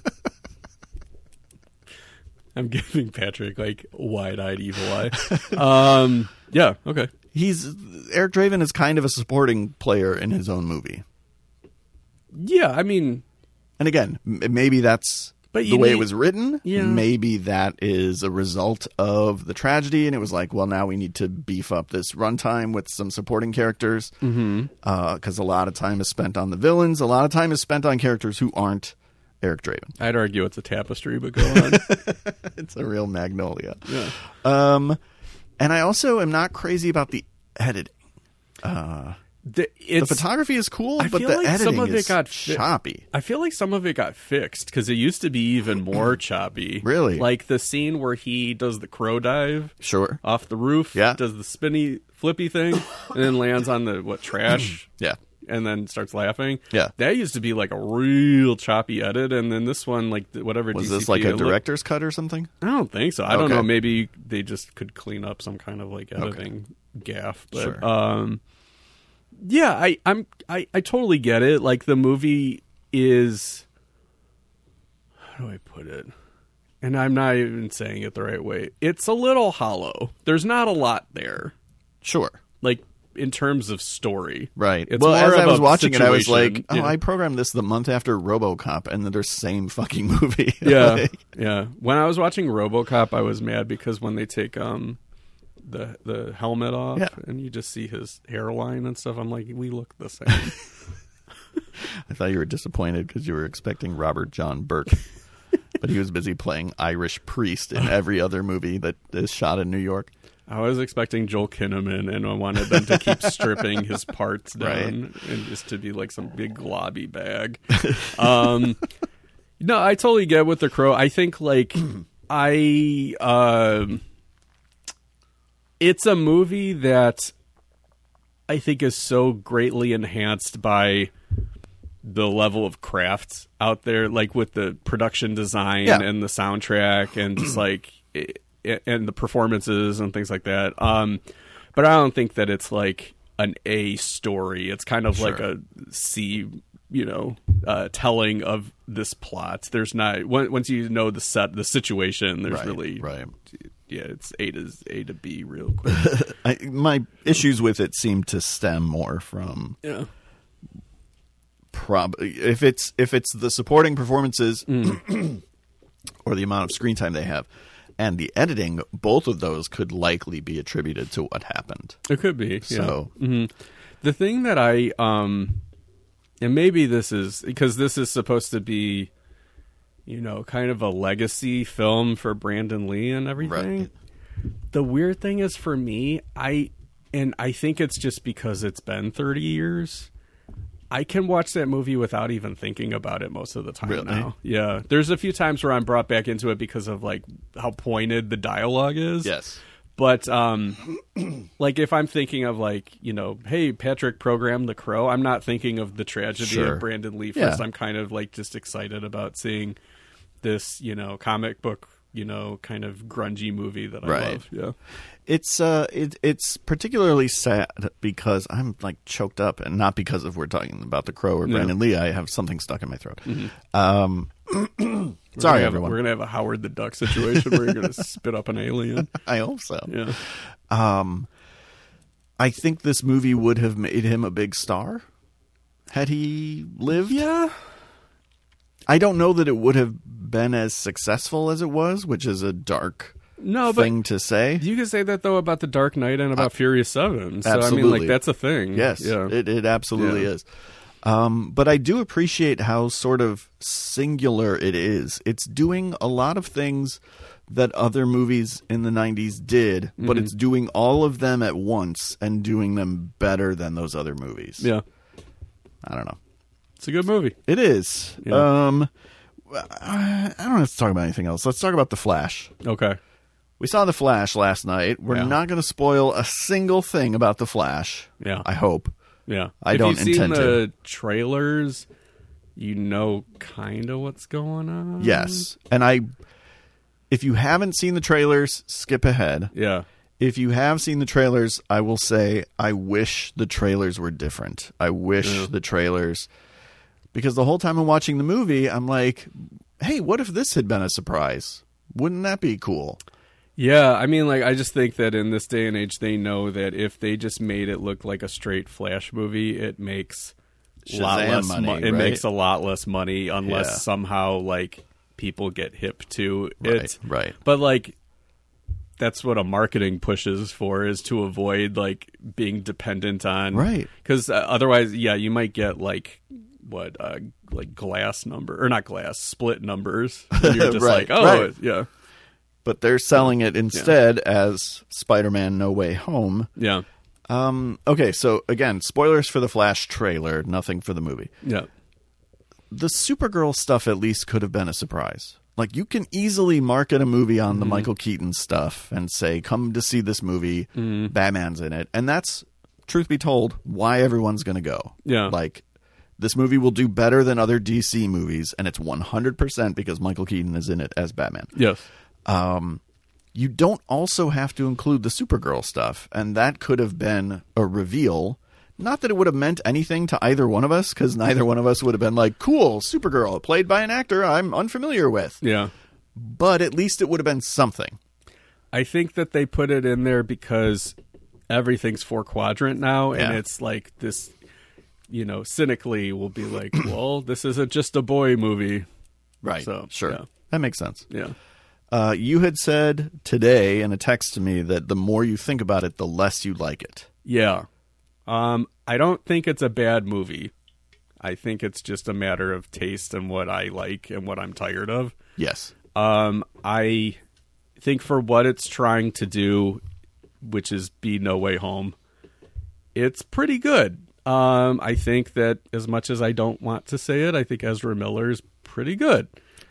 I'm giving Patrick like wide-eyed evil eye. Um, yeah. Okay. He's Eric Draven is kind of a supporting player in his own movie. Yeah. I mean, And again, m- maybe that's But the you way it need- was written. Yeah. Maybe that is a result of the tragedy, and it was like, well, now we need to beef up this runtime with some supporting characters, because mm-hmm. a lot of time is spent on the villains. A lot of time is spent on characters who aren't Eric Draven. I'd argue it's a tapestry, but go on. It's a real Magnolia. Yeah. Um, and I also am not crazy about the editing. Uh, The, the it's, photography is cool, I but feel the like editing some of it is got fi- choppy. I feel like some of it got fixed because it used to be even more choppy. Really? Like the scene where he does the crow dive Sure. off the roof, Yeah. does the spinny, flippy thing, and then lands on the, what, trash? Yeah. And then starts laughing. Yeah. That used to be like a real choppy edit, and then this one, like th- whatever. Was D C P this like a it looked- director's cut or something? I don't think so. I don't Okay. know. Maybe they just could clean up some kind of like editing gaff. But Sure. um, yeah, I I'm I, I totally get it. Like the movie is, how do I put it? And I'm not even saying it the right way. It's a little hollow. There's not a lot there. Sure. Like in terms of story. Right. It's well, more as I of was a watching it, I was like, situation. oh, Yeah. I programmed this the month after RoboCop, and they're the same fucking movie. Yeah, Like, yeah. When I was watching RoboCop, I was mad because when they take um the the helmet off Yeah. and you just see his hairline and stuff, I'm like, we look the same. I thought you were disappointed because you were expecting Robert John Burke, but he was busy playing Irish priest in every other movie that is shot in New York. I was expecting Joel Kinnaman, and I wanted them to keep stripping his parts down Right. and just to be like some big globby bag. Um, no, I totally get with The Crow. I think like I, um, it's a movie that I think is so greatly enhanced by the level of craft out there, like with the production design Yeah. and the soundtrack and just like it, and the performances and things like that. Um, but I don't think that it's like an A story. It's kind of like Sure. a C, you know, uh, telling of this plot. There's not on- once you know the set, the situation. There's Right, really, right. yeah, it's A to A to B real quick. I, my issues with it seem to stem more from Yeah. prob if it's if it's the supporting performances or the amount of screen time they have and the editing, both of those could likely be attributed to what happened. It could be. So- yeah. hmm the thing that I um, and maybe this is because this is supposed to be, you know, kind of a legacy film for Brandon Lee and everything. Right. The weird thing is for me, I and I think it's just because it's been thirty years. I can watch that movie without even thinking about it most of the time Really? now. Yeah. There's a few times where I'm brought back into it because of like how pointed the dialogue is. Yes. But um like if I'm thinking of like, you know, hey, Patrick programmed The Crow, I'm not thinking of the tragedy Sure. of Brandon Lee Yeah. first. I'm kind of like just excited about seeing this, you know, comic book you know, kind of grungy movie that I Right. love. Yeah. It's uh, it, it's particularly sad because I'm like choked up, and not because of we're talking about The Crow or No. Brandon Lee. I have something stuck in my throat. Mm-hmm. Um, We're sorry, gonna have, everyone. We're gonna have a Howard the Duck situation where you're gonna spit up an alien. I hope so. Yeah. Um, I think this movie would have made him a big star had he lived. Yeah. I don't know that it would have been as successful as it was, which is a dark No, but thing to say. you can say that though about The Dark Knight and about Furious Seven. So I mean, absolutely. like that's a thing. Yes, Yeah. it, it absolutely Yeah. is. Um, but I do appreciate how sort of singular it is. It's doing a lot of things that other movies in the nineties did, but Mm-hmm. it's doing all of them at once and doing them better than those other movies. Yeah. I don't know. It's a good movie. It is. Yeah. Um, I I don't have to talk about anything else. Let's talk about The Flash. Okay. We saw The Flash last night. We're Yeah. not going to spoil a single thing about The Flash. Yeah. I hope. Yeah. I if don't you've seen intend the trailers, you know kind of what's going on. Yes. And I, if you haven't seen the trailers, skip ahead. Yeah. If you have seen the trailers, I will say I wish the trailers were different. I wish Yeah. the trailers, because the whole time I'm watching the movie, I'm like, hey, what if this had been a surprise? Wouldn't that be cool? Yeah, I mean, like, I just think that in this day and age, they know that if they just made it look like a straight Flash movie, it makes a lot Shazam less money, mo- It right? makes a lot less money unless Yeah. somehow like people get hip to Right, it. right. But like, that's what a marketing pushes for, is to avoid like being dependent on Right. Because uh, otherwise, yeah, you might get like what uh, like glass number or not glass split numbers. And you're just Right, like, oh, right. yeah, But they're selling it instead as Spider-Man No Way Home. yeah, Um, okay, so again, spoilers for the Flash trailer, nothing for the movie. yeah. The Supergirl stuff at least could have been a surprise. Like, you can easily market a movie on Mm-hmm. the Michael Keaton stuff and say, come to see this movie, Mm-hmm. Batman's in it. And that's, truth be told, why everyone's going to go. Yeah. Like, this movie will do better than other D C movies, and it's one hundred percent because Michael Keaton is in it as Batman. Yes. Um, you don't also have to include the Supergirl stuff, and that could have been a reveal. Not that it would have meant anything to either one of us, because neither one of us would have been like, cool, Supergirl, played by an actor I'm unfamiliar with. Yeah. But at least it would have been something. I think that they put it in there because everything's four quadrant now, and Yeah. it's like this, you know, cynically will be like, well, this isn't just a boy movie. Right. So, sure. yeah. That makes sense. Yeah. Uh, you had said today in a text to me that the more you think about it, the less you like it. Yeah. Um, I don't think it's a bad movie. I think it's just a matter of taste and what I like and what I'm tired of. Yes. Um, I think for what it's trying to do, which is be No Way Home, it's pretty good. Um, I think that as much as I don't want to say it, I think Ezra Miller is pretty good.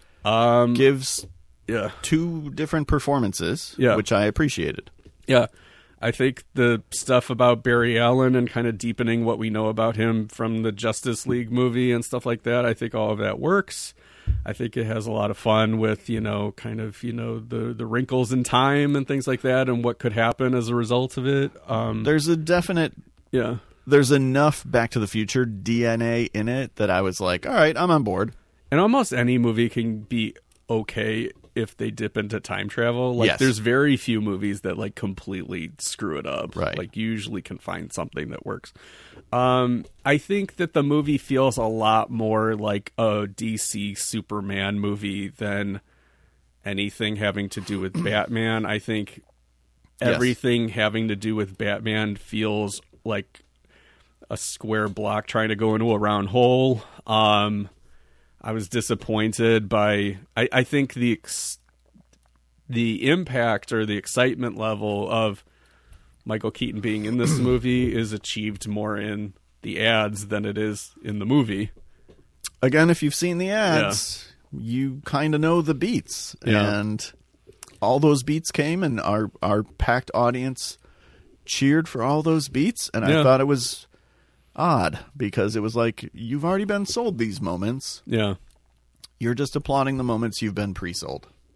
Um, Gives yeah, two different performances, Yeah. which I appreciated. yeah. I think the stuff about Barry Allen and kind of deepening what we know about him from the Justice League movie and stuff like that, I think all of that works. I think it has a lot of fun with, you know, kind of, you know, the, the wrinkles in time and things like that and what could happen as a result of it. Um, There's a definite... yeah. There's enough Back to the Future D N A in it that I was like, all right, I'm on board. And almost any movie can be okay if they dip into time travel. Like, Yes. there's very few movies that, like, completely screw it up. Right. Like, you usually can find something that works. Um, I think that the movie feels a lot more like a D C Superman movie than anything having to do with Batman. I think Yes. everything having to do with Batman feels like a square block trying to go into a round hole. Um, I was disappointed by. I, I think the ex, the impact or the excitement level of Michael Keaton being in this movie is achieved more in the ads than it is in the movie. Again, if you've seen the ads, you kind of know the beats. Yeah. And all those beats came, and our, our packed audience cheered for all those beats. And I Yeah. thought it was odd because it was like, you've already been sold these moments. Yeah, You're just applauding the moments you've been pre-sold.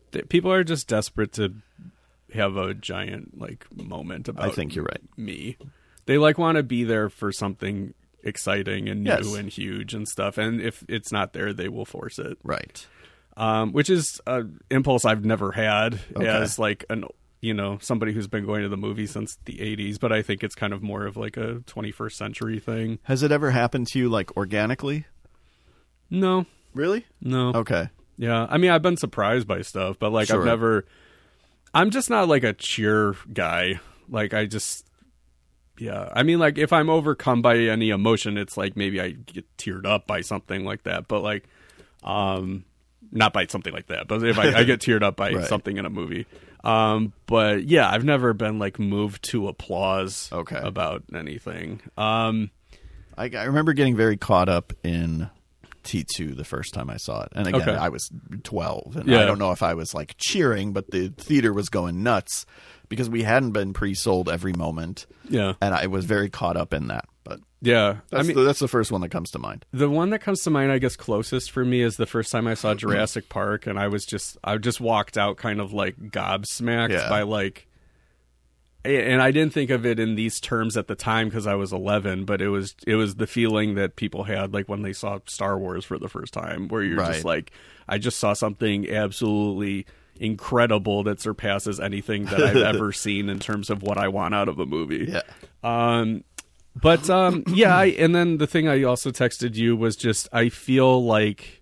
th- people are just desperate to have a giant like moment about I think you're right. me. They like want to be there for something exciting and new Yes. and huge and stuff. And if it's not there, they will force it. Right. Um, which is an impulse I've never had Okay. as like an, you know, somebody who's been going to the movie since the eighties, but I think it's kind of more of like a twenty-first century thing. Has it ever happened to you like organically? No, Really? no. Okay. Yeah. I mean, I've been surprised by stuff, but like Sure. I've never, I'm just not like a cheer guy. Like I just, yeah. I mean, like if I'm overcome by any emotion, it's like maybe I get teared up by something like that, but like, um, not by something like that, but if I, I get teared up by Right. something in a movie. Um, but yeah, I've never been like moved to applause Okay. about anything. Um, I, I remember getting very caught up in T two the first time I saw it. And again, Okay. I was twelve. And Yeah. I don't know if I was like cheering, but the theater was going nuts because we hadn't been pre-sold every moment. yeah. And I was very caught up in that. But Yeah. that's, I mean, the, that's the first one that comes to mind. the one that comes to mind, I guess, closest for me is the first time I saw Jurassic Park, and I was just, I just walked out kind of like gobsmacked Yeah. by like, and I didn't think of it in these terms at the time because I was eleven, but it was, it was the feeling that people had like when they saw Star Wars for the first time, where you're Right. just like, I just saw something absolutely incredible that surpasses anything that I've ever seen in terms of what I want out of a movie. Yeah. Um, but um, yeah, I, and then the thing I also texted you was just I feel like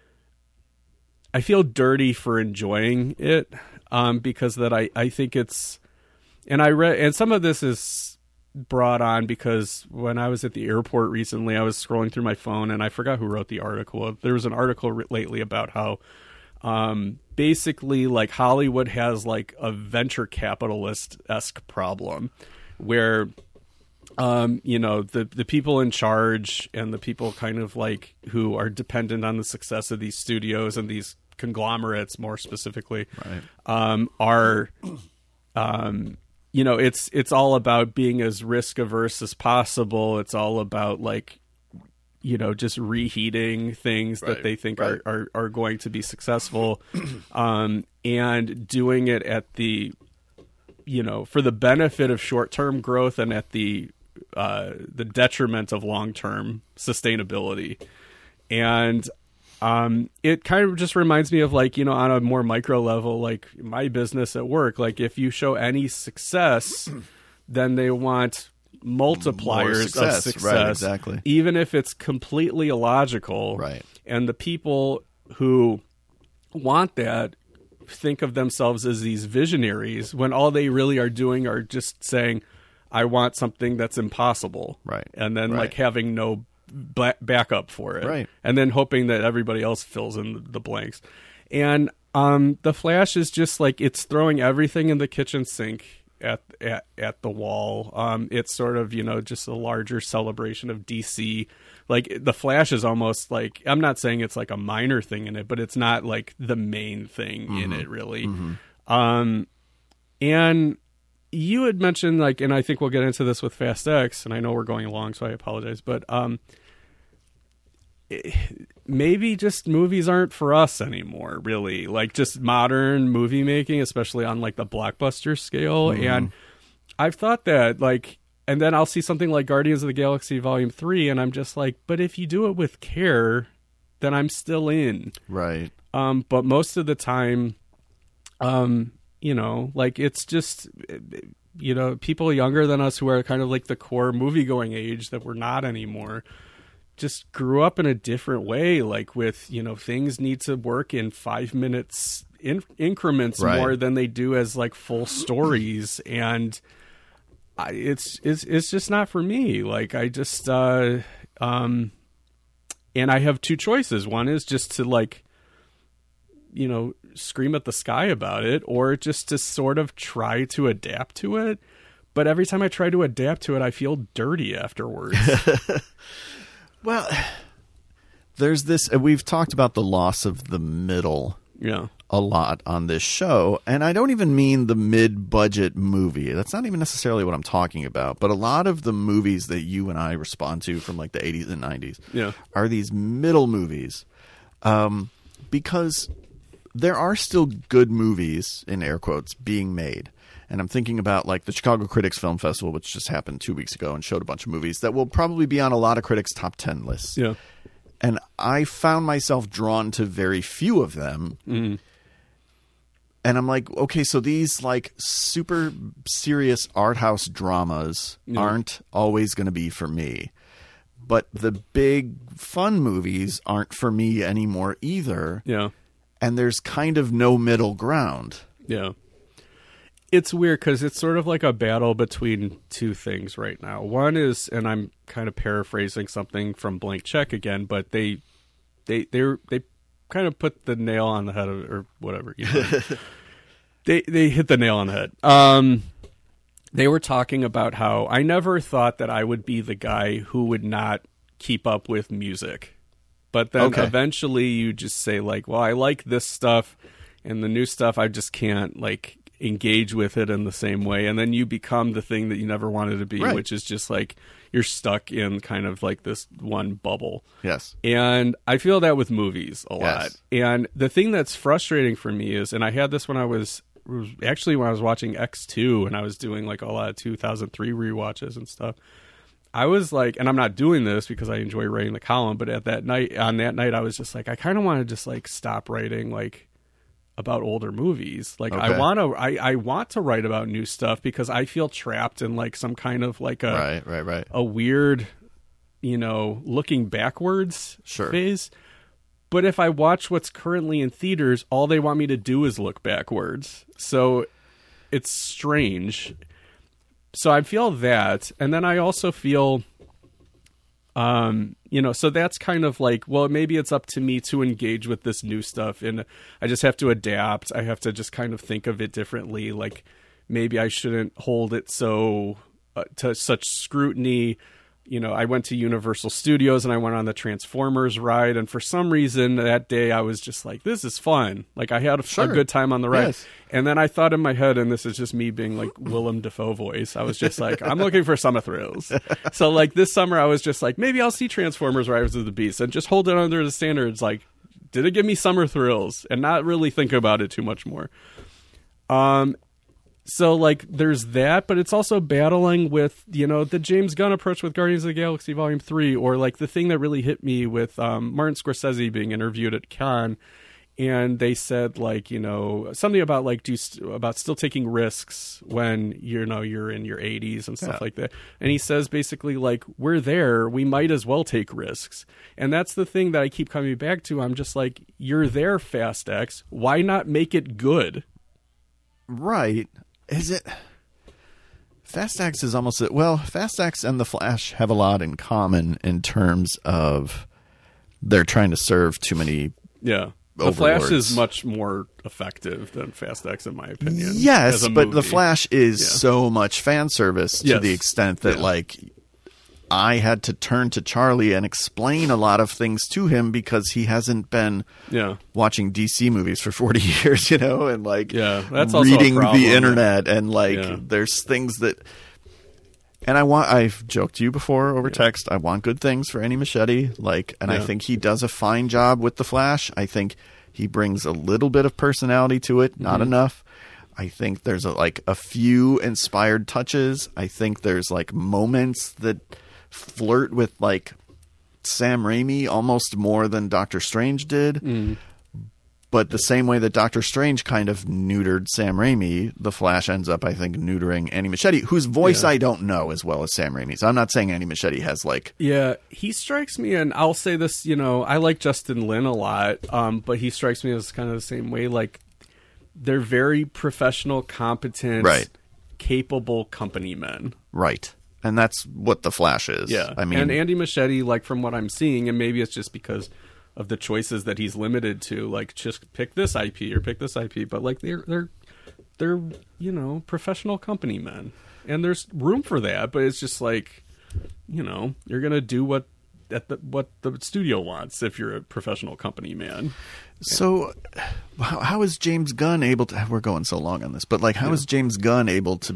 I feel dirty for enjoying it um, because that I, I think it's and I read and some of this is brought on because when I was at the airport recently, I was scrolling through my phone and I forgot who wrote the article. There was an article re- lately about how um, basically like Hollywood has like a venture capitalist-esque problem where um, you know, the, the people in charge and the people kind of like who are dependent on the success of these studios and these conglomerates more specifically, Right. um, are, um, you know, it's, it's all about being as risk averse as possible. It's all about like, you know, just reheating things Right, that they think right. are, are, are going to be successful, um, and doing it at the, you know, for the benefit of short-term growth and at the uh, the detriment of long-term sustainability. And um, it kind of just reminds me of like, you know, on a more micro level, like my business at work, like if you show any success, then they want multipliers More success, of success, right, exactly. even if it's completely illogical. Right. And the people who want that think of themselves as these visionaries when all they really are doing are just saying, I want something that's impossible. Right. And then Right. like having no ba- backup for it. Right. And then hoping that everybody else fills in the blanks. And um, The Flash is just like, it's throwing everything in the kitchen sink at at, at the wall. Um, it's sort of, you know, just a larger celebration of D C. Like The Flash is almost like, I'm not saying it's like a minor thing in it, but it's not like the main thing Mm-hmm. in it really. Um, and you had mentioned like, and I think we'll get into this with Fast X, and I know we're going along, so I apologize, but um, maybe just movies aren't for us anymore, really. Like just modern movie making, especially on like the blockbuster scale. Mm-hmm. And I've thought that like, and then I'll see something like Guardians of the Galaxy Volume three, and I'm just like, but if you do it with care, then I'm still in. Right. Um, but most of the time, um, you know, like it's just, you know, people younger than us who are kind of like the core movie going age that we're not anymore, just grew up in a different way. Like with, you know, things need to work in five minutes in- increments Right. more than they do as like full stories. And I, it's, it's, it's just not for me. Like I just, uh, um, and I have two choices. One is just to like, you know, scream at the sky about it, or just to sort of try to adapt to it. But every time I try to adapt to it, I feel dirty afterwards. Well, there's this, uh, we've talked about the loss of the middle Yeah. a lot on this show, and I don't even mean the mid-budget movie. That's not even necessarily what I'm talking about, but a lot of the movies that you and I respond to from like the eighties and nineties Yeah. are these middle movies, um, because there are still good movies, in air quotes, being made. And I'm thinking about like the Chicago Critics Film Festival, which just happened two weeks ago and showed a bunch of movies that will probably be on a lot of critics' top ten lists. Yeah. And I found myself drawn to very few of them. Mm. And I'm like, okay, so these like super serious art house dramas Yeah. aren't always going to be for me. But the big fun movies aren't for me anymore either. Yeah. And there's kind of no middle ground. Yeah. It's weird because it's sort of like a battle between two things right now. One is, and I'm kind of paraphrasing something from Blank Check again, but they, they, they, they kind of put the nail on the head of, or whatever. You know? they, they hit the nail on the head. Um, they were talking about how I never thought that I would be the guy who would not keep up with music, but then Okay. eventually you just say like, well, I like this stuff, and the new stuff I just can't like engage with it in the same way, and then you become the thing that you never wanted to be, Right. which is just like you're stuck in kind of like this one bubble. Yes. And I feel that with movies a Yes. lot. And the thing that's frustrating for me is, and I had this when I was actually when I was watching X two and I was doing like a lot of two thousand three rewatches and stuff. I was like, and I'm not doing this because I enjoy writing the column, but at that night, on that night, I was just like, I kind of want to just like stop writing like about older movies. Like Okay. I want to, I, I want to write about new stuff because I feel trapped in like some kind of like a, Right, right, right. a weird, you know, looking backwards Sure. phase. But if I watch what's currently in theaters, all they want me to do is look backwards. So it's strange. So I feel that. And then I also feel, um, you know, so that's kind of like, well, maybe it's up to me to engage with this new stuff. And I just have to adapt. I have to just kind of think of it differently. Like maybe I shouldn't hold it so uh, to such scrutiny. You know, I went to Universal Studios and I went on the Transformers ride. And for some reason that day I was just like, this is fun. Like I had a, Sure. a good time on the ride. Yes. And then I thought in my head, and this is just me being like Willem Dafoe voice, I was just like, I'm looking for summer thrills. So like this summer I was just like, maybe I'll see Transformers Rise of the Beast and just hold it under the standards. Like, did it give me summer thrills? And not really think about it too much more. Um, So, like, there's that, but it's also battling with, you know, the James Gunn approach with Guardians of the Galaxy Volume three, or, like, the thing that really hit me with um, Martin Scorsese being interviewed at Cannes, and they said, like, you know, something about, like, do st- about still taking risks when, you know, you're in your eighties and stuff Yeah. like that. And he says, basically, like, we're there, we might as well take risks. And that's the thing that I keep coming back to. I'm just like, you're there, Fast X. Why not make it good? Right. Is it... Fast X is almost... Well, Fast X and The Flash have a lot in common in terms of they're trying to serve too many... Yeah. The Flash overlords. is much more effective than Fast X, in my opinion. Yes, as a but The movie. Flash is Yeah. so much fan service to Yes. the extent that, Yeah. like, I had to turn to Charlie and explain a lot of things to him because he hasn't been Yeah. watching D C movies for forty years, you know, and, like, Yeah, that's also a reading problem. the internet and, like, Yeah. there's things that... And I want, I've joked to you before over text, I want good things for Andy Machete, like, and I Yeah. think he does a fine job with The Flash. I think he brings a little bit of personality to it, not Mm-hmm. enough. I think there's a, like a few inspired touches. I think there's like moments that flirt with like Sam Raimi almost more than Doctor Strange did. Mm. But the same way that Doctor Strange kind of neutered Sam Raimi, The Flash ends up, I think, neutering Andy Machete, whose voice Yeah. I don't know as well as Sam Raimi's. I'm not saying Andy Machete has like... Yeah, he strikes me, and I'll say this, you know, I like Justin Lin a lot, um, but he strikes me as kind of the same way. Like, they're very professional, competent, Right. capable company men. Right. And that's what The Flash is. Yeah. I mean... and Andy Machete, like, from what I'm seeing, and maybe it's just because of the choices that he's limited to, like, just pick this I P or pick this I P, but, like, they're, they're, they're, you know, professional company men. And there's room for that, but it's just like, you know, you're going to do what at the, what the studio wants if you're a professional company man. So, how, how is James Gunn able to... We're going so long on this, but, like, how Yeah. is James Gunn able to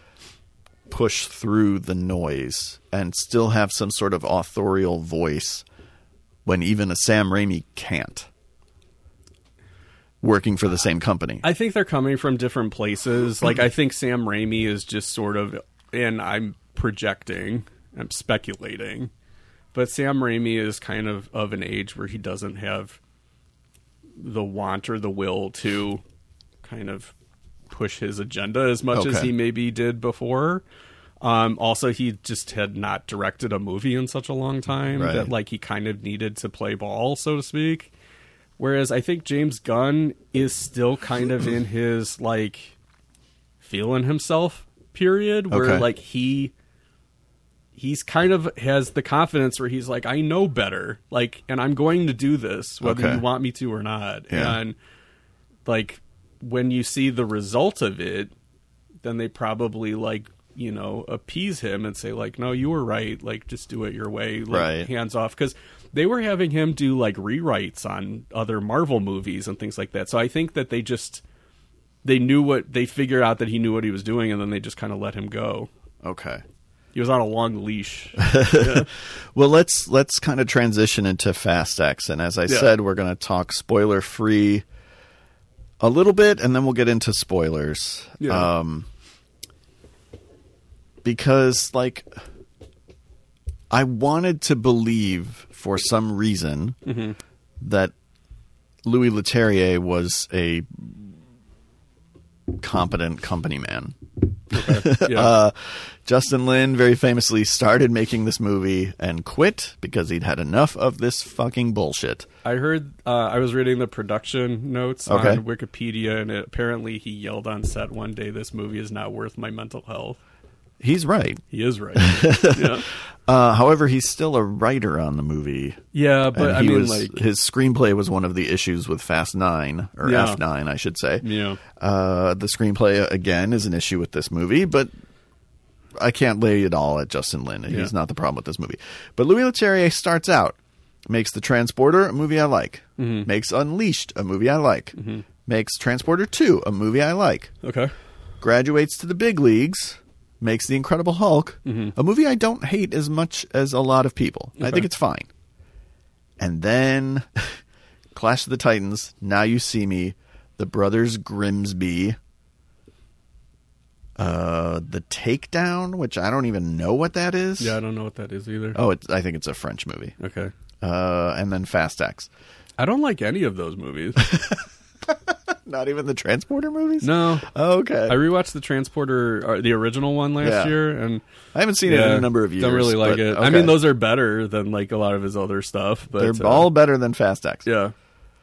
push through the noise and still have some sort of authorial voice when even a Sam Raimi can't? working for the same company. I think they're coming from different places. Like, I think Sam Raimi is just sort of, and I'm projecting, I'm speculating, but Sam Raimi is kind of of an age where he doesn't have the want or the will to kind of push his agenda as much Okay. as he maybe did before. Um, also, he just had not directed a movie in such a long time Right. that, like, he kind of needed to play ball, so to speak. Whereas I think James Gunn is still kind of in his, like, feeling himself period, where, Okay. like, he he's kind of has the confidence where he's like, I know better, like, and I'm going to do this, whether Okay. you want me to or not. Yeah. And, like, when you see the result of it, then they probably, like, you know, appease him and say, like, no, you were right, like, just do it your way, like, Right. hands off, because they were having him do, like, rewrites on other Marvel movies and things like that. So I think that they just they knew what they figured out that he knew what he was doing, and then they just kind of let him go. Okay. He was on a long leash. Well, let's let's kind of transition into Fast X, and as I Yeah. said, we're going to talk spoiler free a little bit, and then we'll get into spoilers. Yeah. Um, because, like, I wanted to believe for some reason Mm-hmm. that Louis Leterrier was a competent company man. Yeah. Uh, Justin Lin very famously started making this movie and quit because he'd had enough of this fucking bullshit. I heard, uh, I was reading the production notes Okay. on Wikipedia, and it, apparently he yelled on set one day, this movie is not worth my mental health. He's right. He is right. Yeah. Uh, however, he's still a writer on the movie. Yeah, but And I he mean, was, like, his screenplay was one of the issues with Fast Nine, or Yeah. F nine, I should say. yeah. Uh, the screenplay, again, is an issue with this movie, but I can't lay it all at Justin Lin. He's Yeah. not the problem with this movie. But Louis Leterrier starts out, makes The Transporter, a movie I like. Mm-hmm. Makes Unleashed, a movie I like. Makes Transporter two, a movie I like. Okay. Graduates to the big leagues, makes The Incredible Hulk, Mm-hmm. a movie I don't hate as much as a lot of people. I Okay. think it's fine. And then Clash of the Titans, Now You See Me, The Brothers Grimsby, uh, The Takedown, which I don't even know what that is. Yeah, I don't know what that is either. Oh, it's, I think it's a French movie. Okay. Uh, and then Fast X. I don't like any of those movies. Not even the Transporter movies? No. Oh, okay. I rewatched the Transporter, or the original one last Yeah. year, and I haven't seen it yeah, in a number of years. don't really like but- it. I okay. mean, those are better than, like, a lot of his other stuff. But They're uh, all better than Fast X. yeah.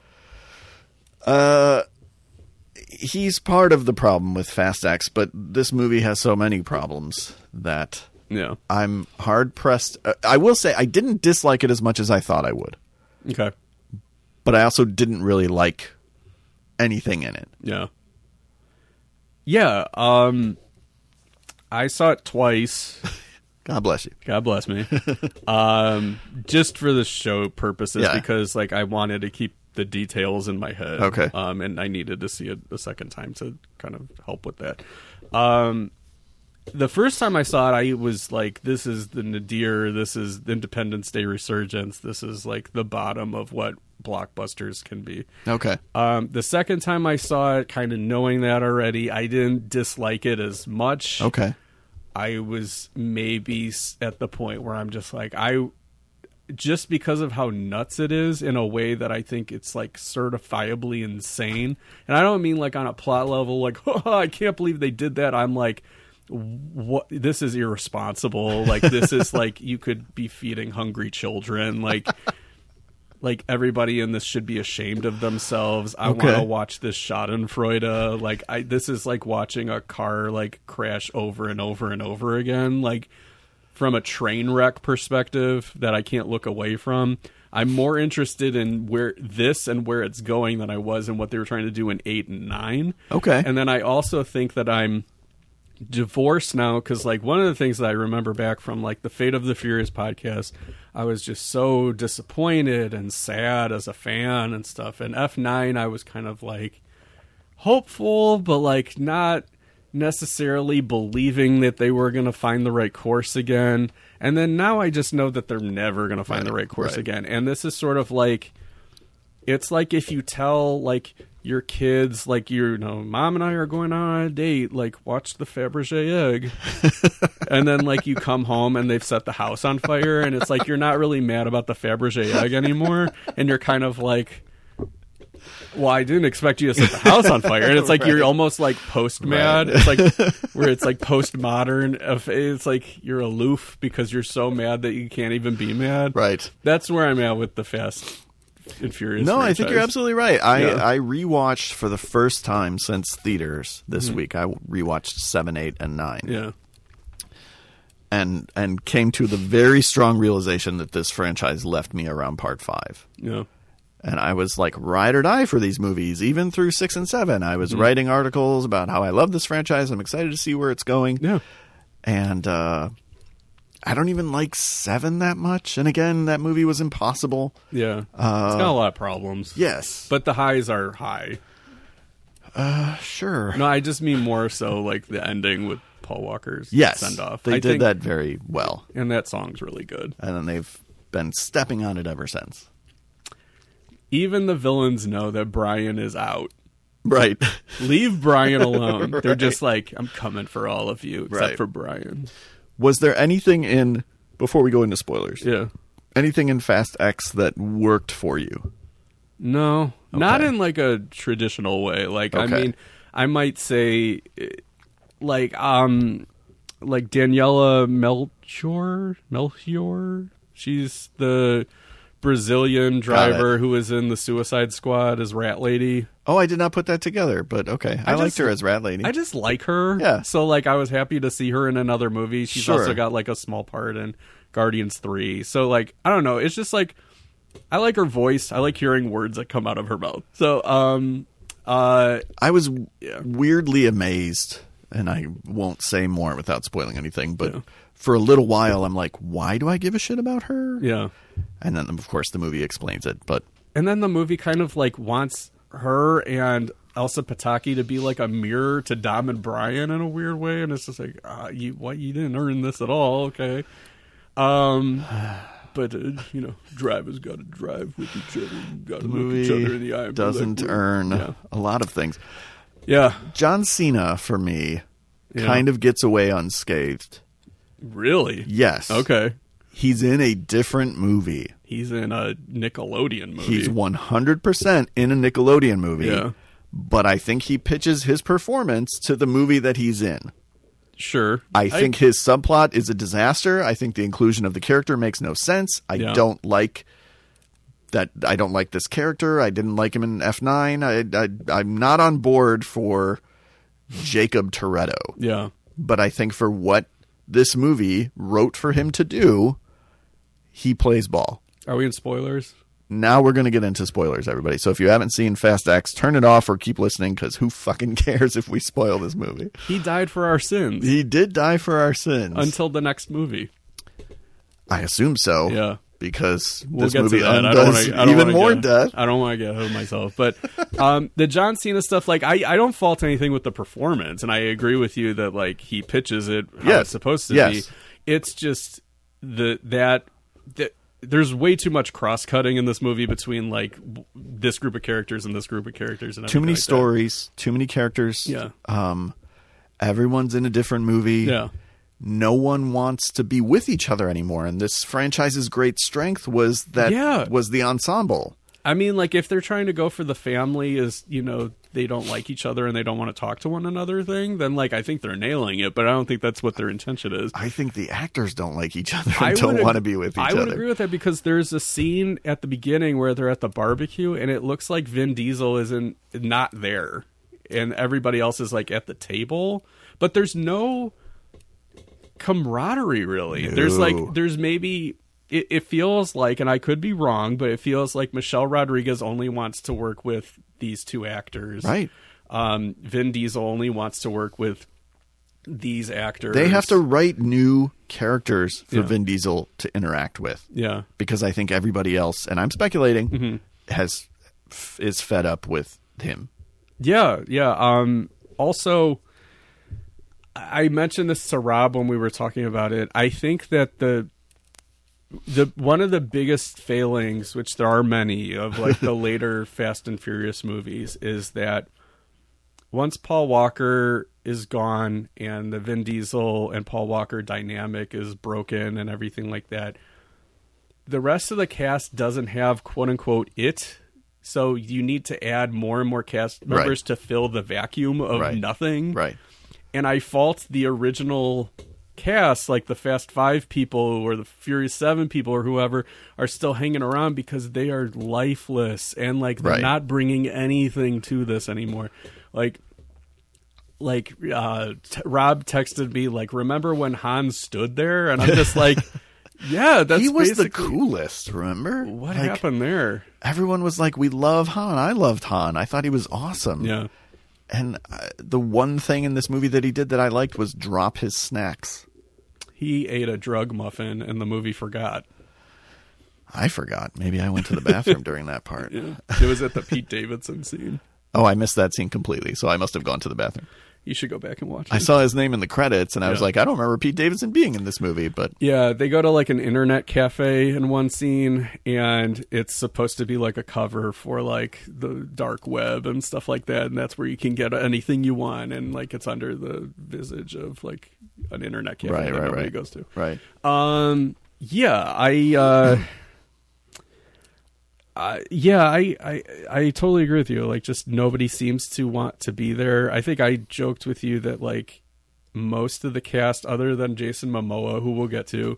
Uh, he's part of the problem with Fast X, but this movie has so many problems that Yeah. I'm hard pressed. Uh, I will say I didn't dislike it as much as I thought I would, Okay. but I also didn't really like anything in it. Yeah. Yeah. Um, I saw it twice. God bless you. God bless me. um, just for the show purposes, Yeah. because, like, I wanted to keep the details in my head. Okay. Um, and I needed to see it a second time to kind of help with that. Um, the first time I saw it, I was like, this is the nadir. This is the Independence Day resurgence. This is, like, the bottom of what blockbusters can be. Okay. Um, the second time I saw it, kind of knowing that already, I didn't dislike it as much. Okay. I was maybe s- at the point where I'm just like, I just because of how nuts it is in a way that I think it's, like, certifiably insane. And I don't mean, like, on a plot level, like, oh, I can't believe they did that. I'm like, what? This is irresponsible. Like, this is like you could be feeding hungry children. Like, like everybody in this should be ashamed of themselves. I Okay. want to watch this Schadenfreude. Like, I this is like watching a car, like, crash over and over and over again. Like, from a train wreck perspective that I can't look away from. I'm more interested in where this and where it's going than I was in what they were trying to do in eight and nine. Okay. And then I also think that I'm divorced now because, like, one of the things that I remember back from, like, the Fate of the Furious podcast, I was just so disappointed and sad as a fan and stuff. And F nine, I was kind of, like, hopeful, but, like, not necessarily believing that they were going to find the right course again. And then now I just know that they're never going to find the right course right. again. And this is sort of like, It's like if you tell like your kids, like, you know, mom and I are going on a date, like, watch the Fabergé egg. And then, like, you come home and they've set the house on fire, and it's like you're not really mad about the Fabergé egg anymore, and you're kind of like, well, I didn't expect you to set the house on fire. And it's like right. You're almost like post-mad. Right. It's like where it's like postmodern. It's like you're aloof because you're so mad that you can't even be mad. Right. That's where I'm at with the Fast and Furious No, franchise. I think you're absolutely right. I, Yeah. I rewatched for the first time since theaters this Mhm. week. I rewatched seven, eight, and nine. Yeah. And and came to the very strong realization that this franchise left me around part five. Yeah. And I was like ride or die for these movies, even through six and seven. I was Mhm. writing articles about how I love this franchise. I'm excited to see where it's going. Yeah. And uh, I don't even like seven that much. And again, that movie was impossible. Yeah. Uh, it's got a lot of problems. Yes. But the highs are high. Uh, sure. No, I just mean more so like the ending with Paul Walker's Yes. send off. They I did think, that very well. and that song's really good. And then they've been stepping on it ever since. Even the villains know that Brian is out. Right. Leave Brian alone. They're Right. just like, I'm coming for all of you, except Right. for Brian. Was there anything in, before we go into spoilers, Yeah. anything in Fast X that worked for you? No, not Okay. in like a traditional way. Like, I Okay. mean, I might say, eh, like, um, like Daniela Melchior, Melchior. She's the Brazilian driver who was in the Suicide Squad as Rat Lady. Oh, I did not put that together, but okay. I, I liked just- her as Rat Lady. I just like her. Yeah. So, like, I was happy to see her in another movie. She's Sure. also got, like, a small part in Guardians three. So, like, I don't know. It's just, like, I like her voice. I like hearing words that come out of her mouth. So, um, uh, I was Yeah. weirdly amazed, and I won't say more without spoiling anything, but Yeah. for a little while I'm like, why do I give a shit about her? yeah. And then, of course, the movie explains it, but And then the movie kind of, like, wants her and Elsa Pataki to be, like, a mirror to Dom and Brian in a weird way. And it's just like, uh, you, what, you didn't earn this at all. Okay. Um... But, uh, you know, drivers got to drive with each other. Got to the look each other in movie the eye. and be doesn't like, earn Yeah. a lot of things. Yeah. John Cena, for me, Yeah. kind of gets away unscathed. Really? Yes. Okay. He's in a different movie. He's in a Nickelodeon movie. He's one hundred percent in a Nickelodeon movie. Yeah. But I think he pitches his performance to the movie that he's in. Sure. I think his subplot is a disaster. I think the inclusion of the character makes no sense. I Yeah. don't like that. I don't like this character. I didn't like him in F nine. I, I, I'm not on board for Jacob Toretto. Yeah. But I think for what this movie wrote for him to do, he plays ball. Are we in spoilers? Now we're going to get into spoilers, everybody. So if you haven't seen Fast X, turn it off or keep listening, because who fucking cares if we spoil this movie? He died for our sins He did die for our sins. until the next movie. I assume so. Yeah. Because We'll this get movie to that. I don't undoes wanna, I don't even wanna more get, death. I don't want to get ahead of myself. But um, the John Cena stuff, like, I, I don't fault anything with the performance. And I agree with you that, like, he pitches it how Yes. it's supposed to Yes. be. It's just the that... that there's way too much cross-cutting in this movie between, like, w- this group of characters and this group of characters. And Too many everything like that. stories, too many characters. Yeah. Um, everyone's in a different movie. Yeah. No one wants to be with each other anymore. And this franchise's great strength was that Yeah. was the ensemble. I mean, like, if they're trying to go for the family is, you know, they don't like each other and they don't want to talk to one another thing, then, like, I think they're nailing it, but I don't think that's what their intention is. I think the actors don't like each other I and don't would want to ag- be with each I other. would agree with that because there's a scene at the beginning where they're at the barbecue and it looks like Vin Diesel isn't not there and everybody else is, like, at the table, but there's no camaraderie really. No. There's like there's maybe it, it feels like, and I could be wrong, but it feels like Michelle Rodriguez only wants to work with these two actors. Right. Um, Vin Diesel only wants to work with these actors. They have to write new characters for Yeah. Vin Diesel to interact with. Yeah. Because I think everybody else, and I'm speculating, Mm-hmm. has f- is fed up with him. Yeah, yeah. Um, also, I mentioned this to Rob when we were talking about it. I think that the the one of the biggest failings, which there are many of like the later Fast and Furious movies, is that once Paul Walker is gone and the Vin Diesel and Paul Walker dynamic is broken and everything like that, the rest of the cast doesn't have quote unquote it. So you need to add more and more cast members right. to fill the vacuum of right. nothing. Right. And I fault the original cast, like the Fast Five people or the Furious Seven people or whoever, are still hanging around because they are lifeless and like they're right. not bringing anything to this anymore. Like, like uh, t- Rob texted me like, "Remember when Han stood there?" And I'm just like, "Yeah, that's he was the basically coolest." Remember what like, happened there? Everyone was like, "We love Han." I loved Han. I thought he was awesome. Yeah. And uh, the one thing in this movie that he did that I liked was drop his snacks. He ate a drug muffin and the movie forgot. I forgot. Maybe I went to the bathroom during that part. Yeah. It was at the Pete Davidson scene. Oh, I missed that scene completely, so I must have gone to the bathroom. You should go back and watch it. I saw his name in the credits, and I yeah. was like, I don't remember Pete Davidson being in this movie, but... Yeah, they go to like an internet cafe in one scene, and it's supposed to be like a cover for like the dark web and stuff like that, and that's where you can get anything you want, and like it's under the visage of like an internet cafe right, that right, nobody right. goes to. Right. Um, yeah, I... Uh, Uh, yeah, I, I I totally agree with you. Like, just nobody seems to want to be there. I think I joked with you that, like, most of the cast, other than Jason Momoa, who we'll get to,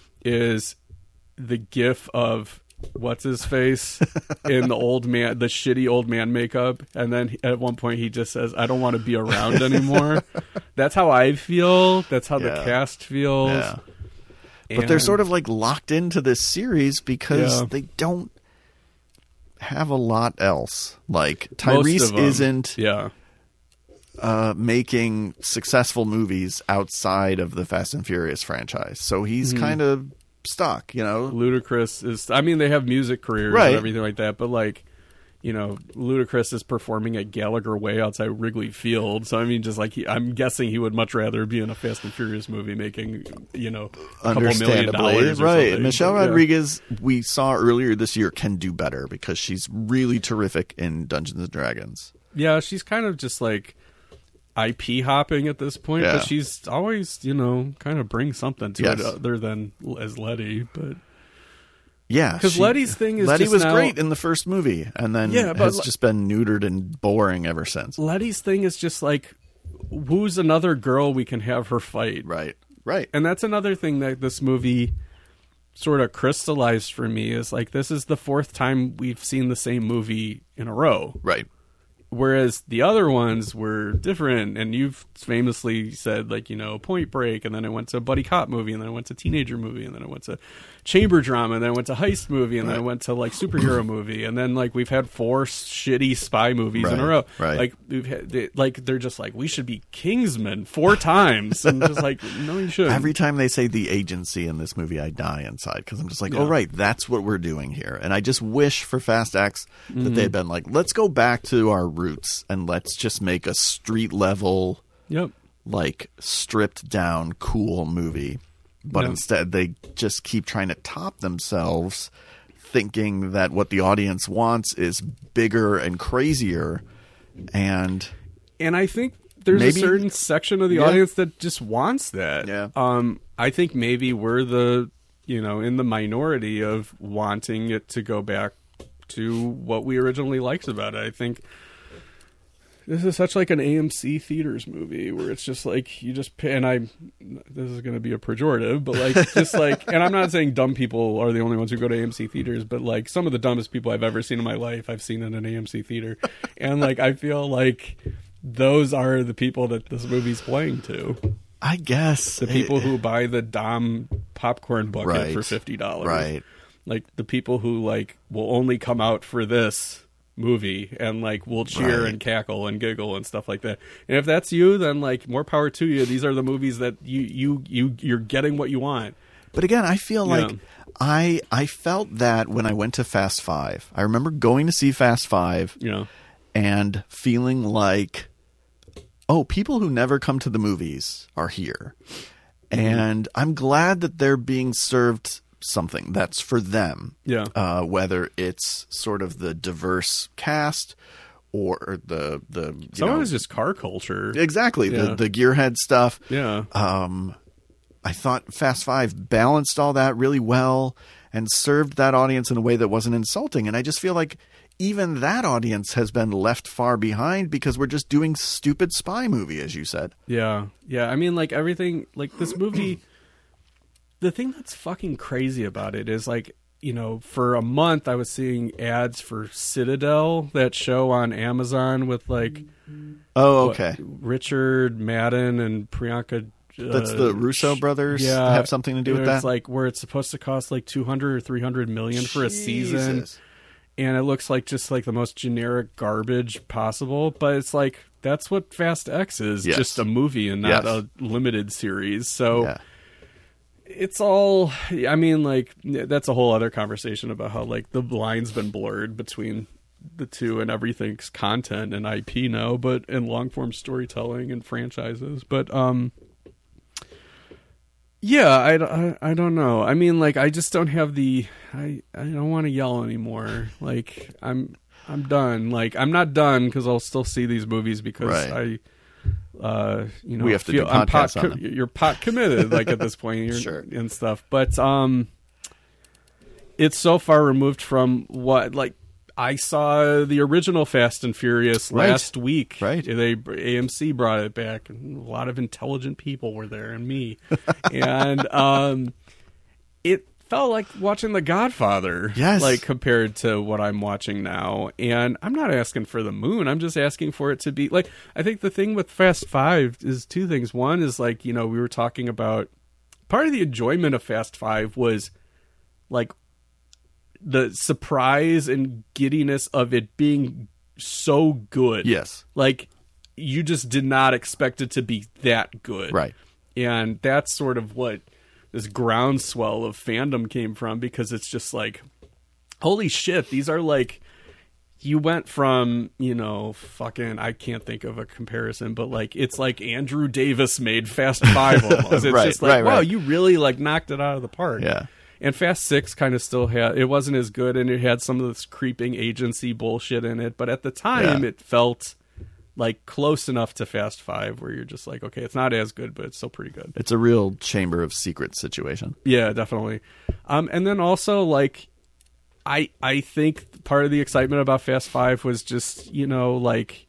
is the gif of what's-his-face in the old man, the shitty old man makeup. And then at one point he just says, I don't want to be around anymore. That's how I feel. That's how yeah. the cast feels. Yeah. But they're sort of, like, locked into this series because yeah. they don't have a lot else. Like Tyrese isn't yeah. uh, making successful movies outside of the Fast and Furious franchise, so he's mm-hmm. kind of stuck. You know, Ludacris is. I mean, they have music careers right. and everything like that, but like, you know, Ludacris is performing at Gallagher Way outside Wrigley Field. So I mean, just like he, I'm guessing he would much rather be in a Fast and Furious movie, making you know a couple million dollars, or right? something. Michelle but, yeah. Rodriguez, we saw earlier this year, can do better because she's really terrific in Dungeons and Dragons. Yeah, she's kind of just like I P hopping at this point, yeah. but she's always you know kind of brings something to yes. it other than as Letty, but. Yeah, because Letty's thing is Letty just was now, great in the first movie, and then yeah, but has Le- just been neutered and boring ever since. Letty's thing is just like, who's another girl we can have her fight? Right, right. And that's another thing that this movie sort of crystallized for me is like, this is the fourth time we've seen the same movie in a row. Right. Whereas the other ones were different, and you've famously said, like, you know, Point Break, and then it went to a buddy cop movie, and then it went to teenager movie, and then it went to chamber drama, and then it went to heist movie, and right. then it went to, like, superhero movie, and then, like, we've had four shitty spy movies right. in a row. Right. Like, we've had, they, like, they're just like, we should be Kingsman four times, and just like, no, you shouldn't. Every time they say the agency in this movie, I die inside, because I'm just like, yeah. oh, right, that's what we're doing here. And I just wish for Fast X that mm-hmm. they had been like, let's go back to our roots, and let's just make a street level, yep. like, stripped down, cool movie. But yep. instead, they just keep trying to top themselves, thinking that what the audience wants is bigger and crazier. And and I think there's maybe, a certain section of the yeah. audience that just wants that. Yeah. Um, I think maybe we're the, you know, in the minority of wanting it to go back to what we originally liked about it. I think this is such like an A M C theaters movie where it's just like you just and I this is going to be a pejorative, but like just like, and I'm not saying dumb people are the only ones who go to A M C theaters, but like some of the dumbest people I've ever seen in my life I've seen in an A M C theater, and like I feel like those are the people that this movie's playing to. I guess the people who buy the Dom popcorn bucket right. for fifty dollars, right? Like the people who like will only come out for this movie and like will cheer right. and cackle and giggle and stuff like that. And if that's you, then like more power to you. These are the movies that you you you you're getting what you want. But again, I feel yeah. like I I felt that when I went to Fast Five. I remember going to see Fast Five, yeah. and feeling like, oh, people who never come to the movies are here. Mm-hmm. And I'm glad that they're being served something that's for them. Yeah. Uh, whether it's sort of the diverse cast or the the you Some know, of it's just car culture. exactly Yeah. the the gearhead stuff. Yeah. Um, I thought Fast Five balanced all that really well and served that audience in a way that wasn't insulting. And I just feel like even that audience has been left far behind because we're just doing stupid spy movie, as you said. Yeah. Yeah. I mean, like everything, like this movie, the thing that's fucking crazy about it is like, you know, for a month I was seeing ads for Citadel, that show on Amazon with like, Oh, what, okay. Richard Madden and Priyanka. Uh, That's the Russo brothers yeah, have something to do with it's that? like where it's supposed to cost like two hundred or three hundred million for a season. Jesus. And it looks like just like the most generic garbage possible, but it's like that's what Fast X is, Yes. just a movie and not Yes. a limited series. So Yeah. it's all, I mean, like that's a whole other conversation about how like the line's been blurred between the two and everything's content and I P now, but in long form storytelling and franchises. But um yeah, I, I, I don't know. I mean, like, I just don't have the. I, I don't want to yell anymore. Like, I'm I'm done. Like, I'm not done because I'll still see these movies because Right. I, uh, you know, We have to feel, do I'm pot podcasts on them. You're pot committed, like at this point, you're, Sure. and stuff. But um, it's so far removed from what like. I saw the original Fast and Furious Right. last week. Right. They A M C brought it back, and a lot of intelligent people were there, and me. and um, it felt like watching The Godfather. Yes. Like compared to what I'm watching now. And I'm not asking for the moon. I'm just asking for it to be like. I think the thing with Fast Five is two things. One is like, you know, we were talking about part of the enjoyment of Fast Five was like the surprise and giddiness of it being so good. Yes. Like, you just did not expect it to be that good. Right. And that's sort of what this groundswell of fandom came from, because it's just like, holy shit, these are like, you went from, you know, fucking, I can't think of a comparison, but like, it's like Andrew Davis made Fast Five almost. It's Right, just like, right, wow, right. you really like knocked it out of the park. Yeah. And Fast Six kind of still had, it wasn't as good, and it had some of this creeping agency bullshit in it. But at the time, Yeah. it felt like close enough to Fast Five where you're just like, okay, it's not as good, but it's still pretty good. It's a real Chamber of Secrets situation. Yeah, definitely. Um, and then also like, I I think part of the excitement about Fast Five was just, you know, like,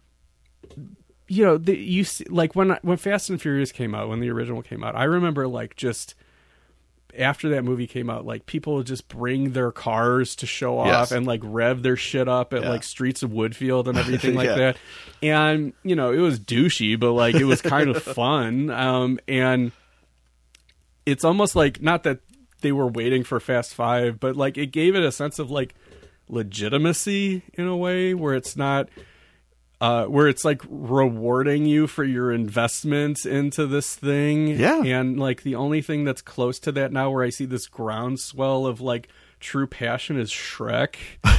you know, the, you see, like when when Fast and Furious came out, when the original came out, I remember like just. After that movie came out, like people would just bring their cars to show off Yes. and like rev their shit up at Yeah. like Streets of Woodfield and everything like Yeah. that. And, you know, it was douchey, but like it was kind of fun. Um, and it's almost like, not that they were waiting for Fast Five, but like it gave it a sense of like legitimacy in a way where it's not, Uh, where it's like rewarding you for your investment into this thing. Yeah. And like the only thing that's close to that now where I see this groundswell of like true passion is Shrek.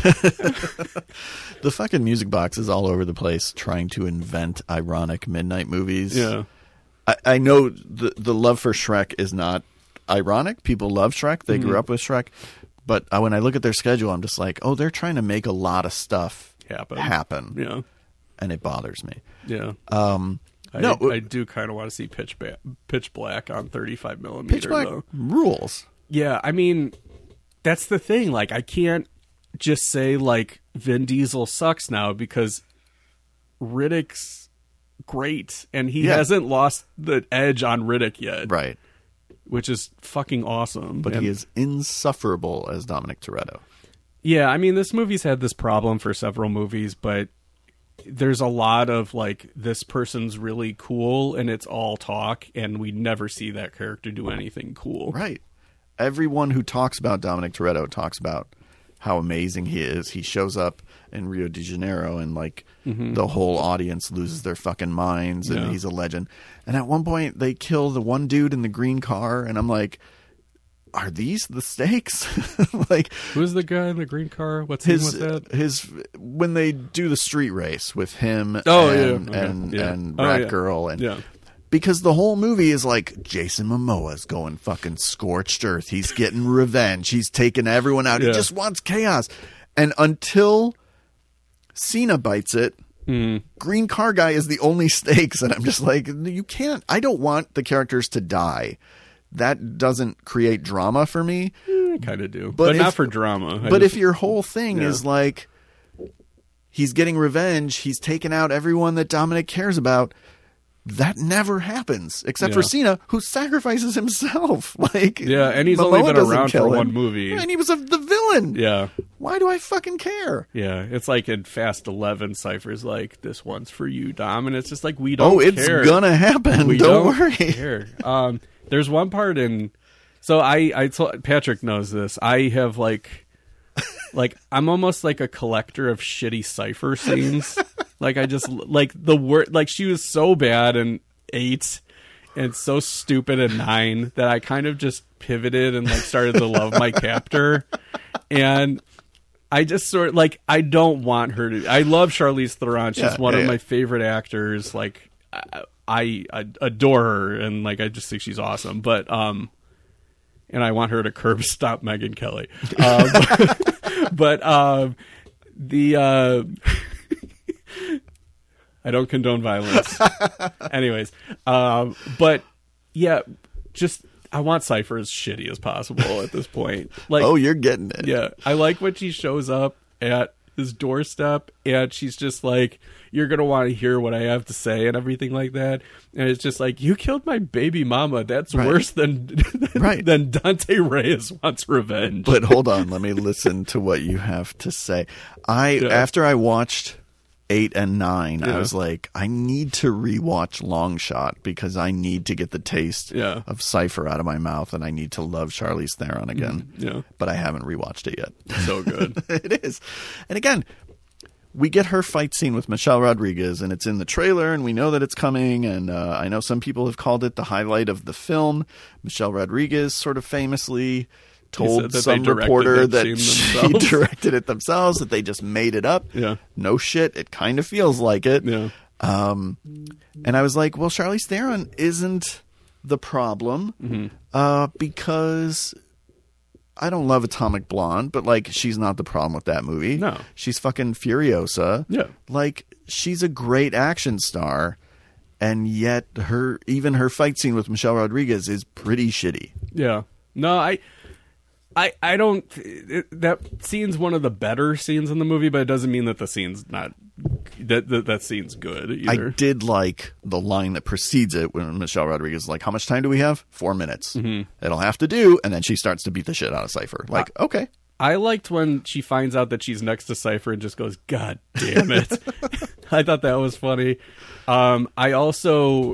The fucking music box is all over the place trying to invent ironic midnight movies. Yeah. I, I know the the love for Shrek is not ironic. People love Shrek. They Mm-hmm. grew up with Shrek. But uh, when I look at their schedule, I'm just like, oh, they're trying to make a lot of stuff Happen. happen. Yeah. And it bothers me. Yeah. Um, I, no, I do kind of want to see Pitch, ba- Pitch Black on thirty-five millimeter. Pitch Black though. rules. Yeah, I mean, that's the thing. Like, I can't just say, like, Vin Diesel sucks now because Riddick's great, and he Yeah. hasn't lost the edge on Riddick yet, Right. which is fucking awesome. But And- he is insufferable as Dominic Toretto. Yeah, I mean, this movie's had this problem for several movies, but there's a lot of, like, this person's really cool, and it's all talk, and we never see that character do anything cool. Right. Everyone who talks about Dominic Toretto talks about how amazing he is. He shows up in Rio de Janeiro and like Mm-hmm. the whole audience loses their fucking minds and Yeah. he's a legend. And at one point they kill the one dude in the green car and I'm like, are these the stakes? Like Who's the guy in the green car? What's his his with that? his when they do the street race with him Oh, and yeah. Okay. and, Yeah. and Oh, Rat yeah. Girl and Yeah. because the whole movie is like Jason Momoa's going fucking scorched earth. He's getting revenge. He's taking everyone out. Yeah. He just wants chaos. And until Cena bites it, Mm. Green Car Guy is the only stakes. And I'm just like, you can't. I don't want the characters to die. That doesn't create drama for me. I kind of do, But but, if- not for drama. I But just- if your whole thing Yeah. is like he's getting revenge, he's taken out everyone that Dominic cares about, that never happens except for Yeah. Cena, who sacrifices himself. Like, Yeah, and he's Momoa only been doesn't around kill for him. one movie. And he was a, the villain. yeah, Why do I fucking care? yeah, it's like in Fast Eleven, Cypher's like, "This one's for you, Dom," and it's just like we don't. Oh, it's care. gonna happen. We don't, don't worry. care. Um, there's one part in, so I, I told Patrick knows this. I have like, like I'm almost like a collector of shitty Cypher scenes. Like I just like the word. Like she was so bad in eight, and so stupid in nine that I kind of just pivoted and like started to love my captor, and. I just sort of like I don't want her to. I love Charlize Theron. She's Yeah, one yeah, of yeah. my favorite actors. Like I, I, I adore her, and like I just think she's awesome. But um, and I want her to curb stop Megyn Kelly. Uh, but but um, the uh, I don't condone violence. Anyways, um, but yeah, just. I want Cypher as shitty as possible at this point. Like, Oh, you're getting it. yeah, I like when she shows up at his doorstep and she's just like, "You're gonna want to hear what I have to say" and everything like that. And it's just like, "You killed my baby mama. That's Right. worse than than, Right. than Dante Reyes wants revenge." But hold on, let me listen to what you have to say. I Yeah. after I watched eight and nine, I Yeah. was like, I need to rewatch Long Shot because I need to get the taste Yeah. of Cypher out of my mouth, and I need to love Charlize Theron again. Yeah, But I haven't rewatched it yet. so good. It is, and again, we get her fight scene with Michelle Rodriguez, and it's in the trailer, and we know that it's coming. And uh, I know some people have called it the highlight of the film. Michelle Rodriguez sort of famously told said that some they directed reporter that that scene she themselves. directed it themselves, that they just made it up. Yeah. No shit, it kind of feels like it. Yeah, Um, and I was like, well, Charlize Theron isn't the problem Mm-hmm. uh, because I don't love Atomic Blonde, but like she's not the problem with that movie. No. She's fucking Furiosa. Yeah. Like she's a great action star, and yet her even her fight scene with Michelle Rodriguez is pretty shitty. yeah. No, I. I, I don't it, that scene's one of the better scenes in the movie, but it doesn't mean that the scene's not that that, that scene's good either. I did like the line that precedes it when Michelle Rodriguez is like, "How much time do we have? Four minutes. Mm-hmm. It'll have to do." And then she starts to beat the shit out of Cypher. Like, okay. I liked when she finds out that she's next to Cypher and just goes, "God damn it." I thought that was funny. Um, I also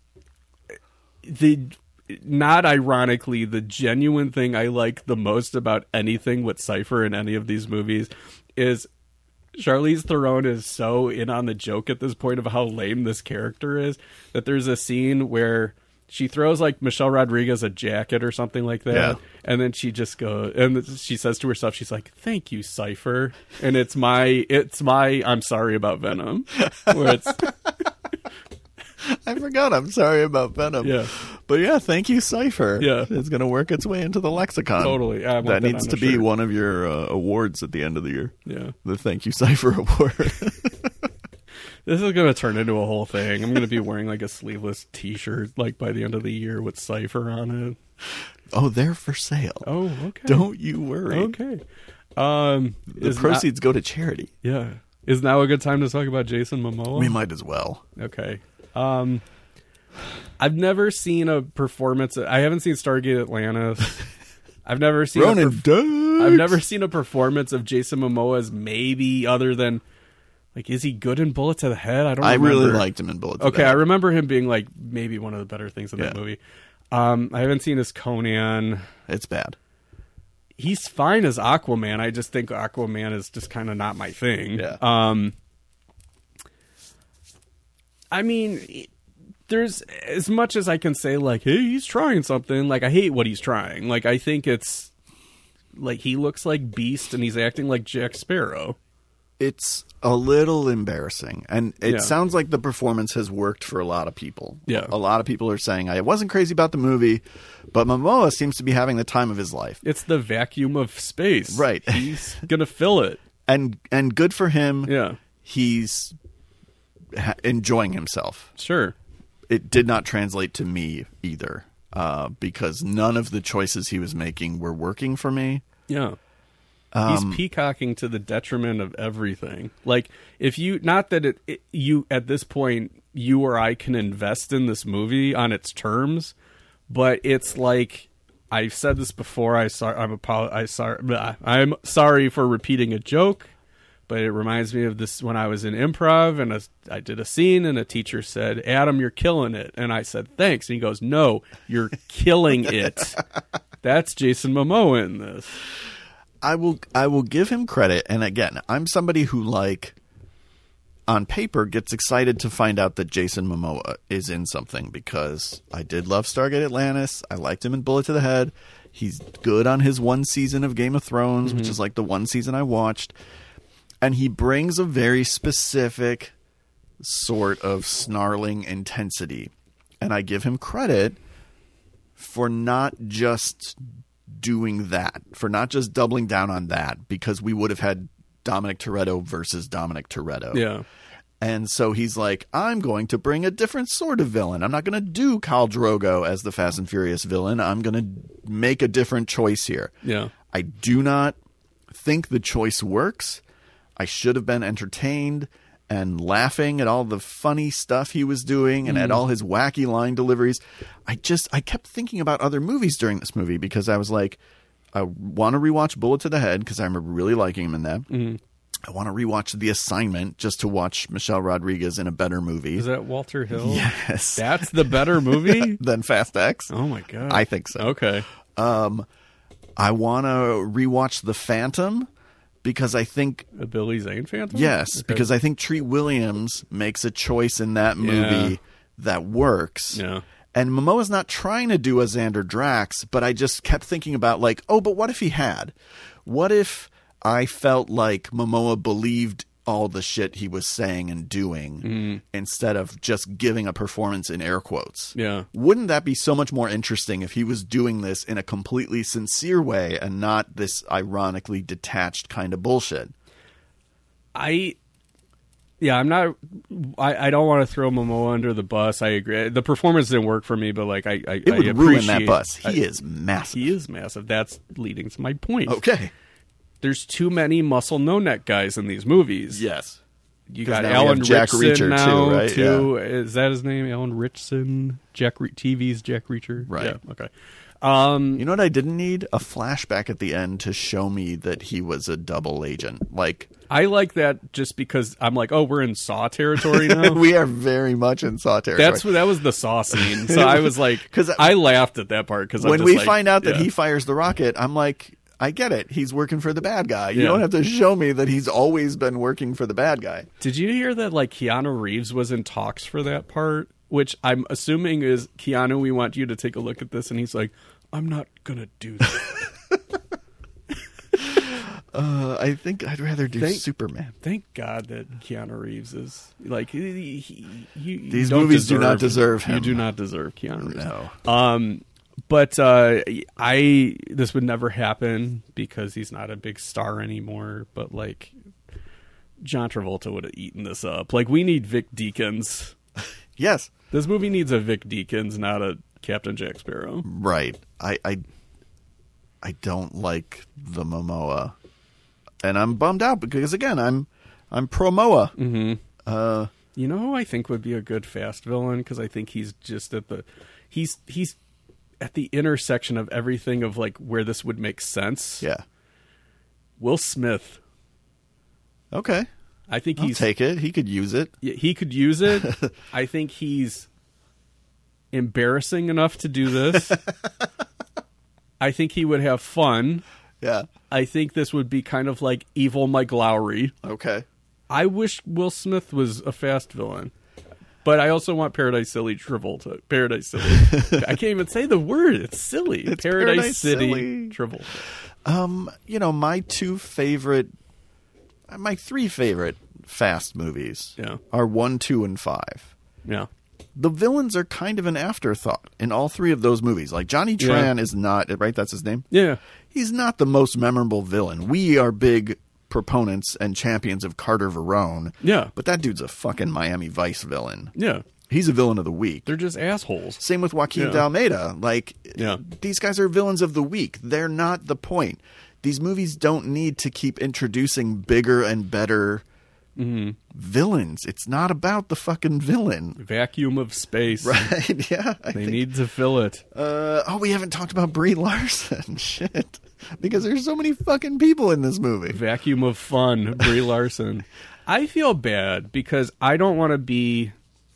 the not ironically, the genuine thing I like the most about anything with Cypher in any of these movies is Charlize Theron is so in on the joke at this point of how lame this character is that there's a scene where she throws like Michelle Rodriguez a jacket or something like that, Yeah. and then she just goes and she says to herself, she's like, "Thank you, Cypher," and it's my it's my I'm sorry about Venom, where it's I forgot. I'm sorry about Venom. Yeah. But yeah, thank you, Cypher. Yeah. It's going to work its way into the lexicon. Totally. I want That that needs on to a be shirt. one of your uh, awards at the end of the year. yeah. The Thank You, Cypher Award. This is going to turn into a whole thing. I'm going to be wearing like a sleeveless T-shirt like by the end of the year with Cypher on it. Oh, they're for sale. Oh, okay. Don't you worry. Okay. Um, The is proceeds go to charity. Not, yeah. Is now a good time to talk about Jason Momoa? We might as well. Okay. Um, I've never seen a performance. I haven't seen Stargate Atlantis. I've never seen. Ronan a perf- Dukes. I've never seen a performance of Jason Momoa's maybe other than like, is he good in Bullet to the Head? I don't. I remember. really liked him in Bullet to Okay, the I Head. remember him being like maybe one of the better things in that Yeah. movie. Um, I haven't seen his Conan. It's bad. He's fine as Aquaman. I just think Aquaman is just kind of not my thing. Yeah. Um, I mean, there's as much as I can say, like, hey, he's trying something. Like, I hate what he's trying. Like, I think it's like he looks like Beast and he's acting like Jack Sparrow. it's a little embarrassing. And it Yeah. sounds like the performance has worked for a lot of people. Yeah. A lot of people are saying, I wasn't crazy about the movie, but Momoa seems to be having the time of his life. It's the vacuum of space. Right. He's going to fill it. And and good for him. Yeah. He's ha- enjoying himself. Sure. It did not translate to me either, uh, because none of the choices he was making were working for me. Yeah. Um, He's peacocking to the detriment of everything. Like, if you, not that it, it, you, at this point, you or I can invest in this movie on its terms, but it's like, I've said this before, I sorry, I'm, apo- I sorry, blah. I'm sorry for repeating a joke, but it reminds me of this when I was in improv and a, I did a scene and a teacher said, Adam, you're killing it. And I said, thanks. And he goes, no, you're killing it. That's Jason Momoa in this. I will I will give him credit, and again, I'm somebody who, like, on paper gets excited to find out that Jason Momoa is in something, because I did love Stargate Atlantis. I liked him in Bullet to the Head. He's good on his one season of Game of Thrones, mm-hmm. which is like the one season I watched. And he brings a very specific sort of snarling intensity. And I give him credit for not just doing that, for not just doubling down on that, because we would have had Dominic Toretto versus Dominic Toretto. Yeah. And so he's like, I'm going to bring a different sort of villain. I'm not going to do Khal Drogo as the Fast and Furious villain. I'm going to make a different choice here. Yeah. I do not think the choice works. I should have been entertained and laughing at all the funny stuff he was doing and mm. at all his wacky line deliveries. I just, I kept thinking about other movies during this movie, because I was like, I want to rewatch Bullet to the Head because I remember really liking him in that. Mm. I want to rewatch The Assignment just to watch Michelle Rodriguez in a better movie. Is that Walter Hill? Yes. That's the better movie? Than Fast X? Oh my God. I think so. Okay. Um, I want to rewatch The Phantom, because I think a Billy Zane Phantom? Yes, okay. because I think Treat Williams makes a choice in that movie yeah. that works. Yeah. And Momoa's not trying to do a Xander Drax, but I just kept thinking about, like, oh, but what if he had? What if I felt like Momoa believed all the shit he was saying and doing mm. instead of just giving a performance in air quotes? Yeah. Wouldn't that be so much more interesting if he was doing this in a completely sincere way and not this ironically detached kind of bullshit? I, yeah, I'm not, I, I don't want to throw Momoa under the bus. I agree. The performance didn't work for me, but like, I, I, it would I ruin that bus. He I, is massive. He is massive. That's leading to my point. Okay. There's too many muscle no neck guys in these movies. Yes. You got now Alan Jack Ritchson Reacher now, too, right? too. Yeah. Is that his name? Alan Ritchson? Jack Re- T V's Jack Reacher? Right. Yeah, okay. Um, you know what I didn't need? A flashback at the end to show me that he was a double agent. Like, I like that just because I'm like, oh, we're in Saw territory now. We are very much in Saw territory. That's that was the Saw scene. So I was like, because I laughed at that part because when I'm we like, find out that yeah. he fires the rocket, I'm like, I get it. He's working for the bad guy. You Yeah. don't have to show me that he's always been working for the bad guy. Did you hear that? Like Keanu Reeves was in talks for that part, which I'm assuming is Keanu. We want you to take a look at this, and he's like, I'm not gonna do that. uh, I think I'd rather do thank, Superman. Thank God that Keanu Reeves is like he, he, you, these you movies deserve, do not deserve him. You do not deserve Keanu Reeves. No. Um, but uh, I this would never happen because he's not a big star anymore. But like John Travolta would have eaten this up. Like we need Vic Deakins. Yes, this movie needs a Vic Deakins, not a Captain Jack Sparrow. Right. I, I, I don't like the Momoa, and I'm bummed out because again, I'm I'm pro Moa. Mm-hmm. Uh, you know who I think would be a good fast villain because I think he's just at the he's he's at the intersection of everything of like where this would make sense. Yeah. Will Smith. Okay. I think I'll he's take it. He could use it. He could use it. I think he's embarrassing enough to do this. I think he would have fun. Yeah. I think this would be kind of like evil Mike Lowry. Okay. I wish Will Smith was a fast villain. But I also want Paradise Silly Travolta. Paradise Silly. I can't even say the word. It's silly. It's Paradise, Paradise City Silly. Travolta. Um, you know, my two favorite my three favorite Fast movies Yeah. are one, two, and five. Yeah. The villains are kind of an afterthought in all three of those movies. Like Johnny Tran Yeah. is not, right? That's his name? Yeah. He's not the most memorable villain. We are big proponents and champions of Carter Verone. Yeah. But that dude's a fucking Miami Vice villain. Yeah. He's a villain of the week. They're just assholes. Same with Joaquin Yeah. D'Almeida. Like, Yeah. these guys are villains of the week. They're not the point. These movies don't need to keep introducing bigger and better Mm-hmm. villains. It's not about the fucking villain. Vacuum of space. Right? Yeah. I They think- need to fill it. Uh, oh, we haven't talked about Brie Larson. Shit. Because there's so many fucking people in this movie. Vacuum of fun, Brie Larson. I feel bad because I don't want to be.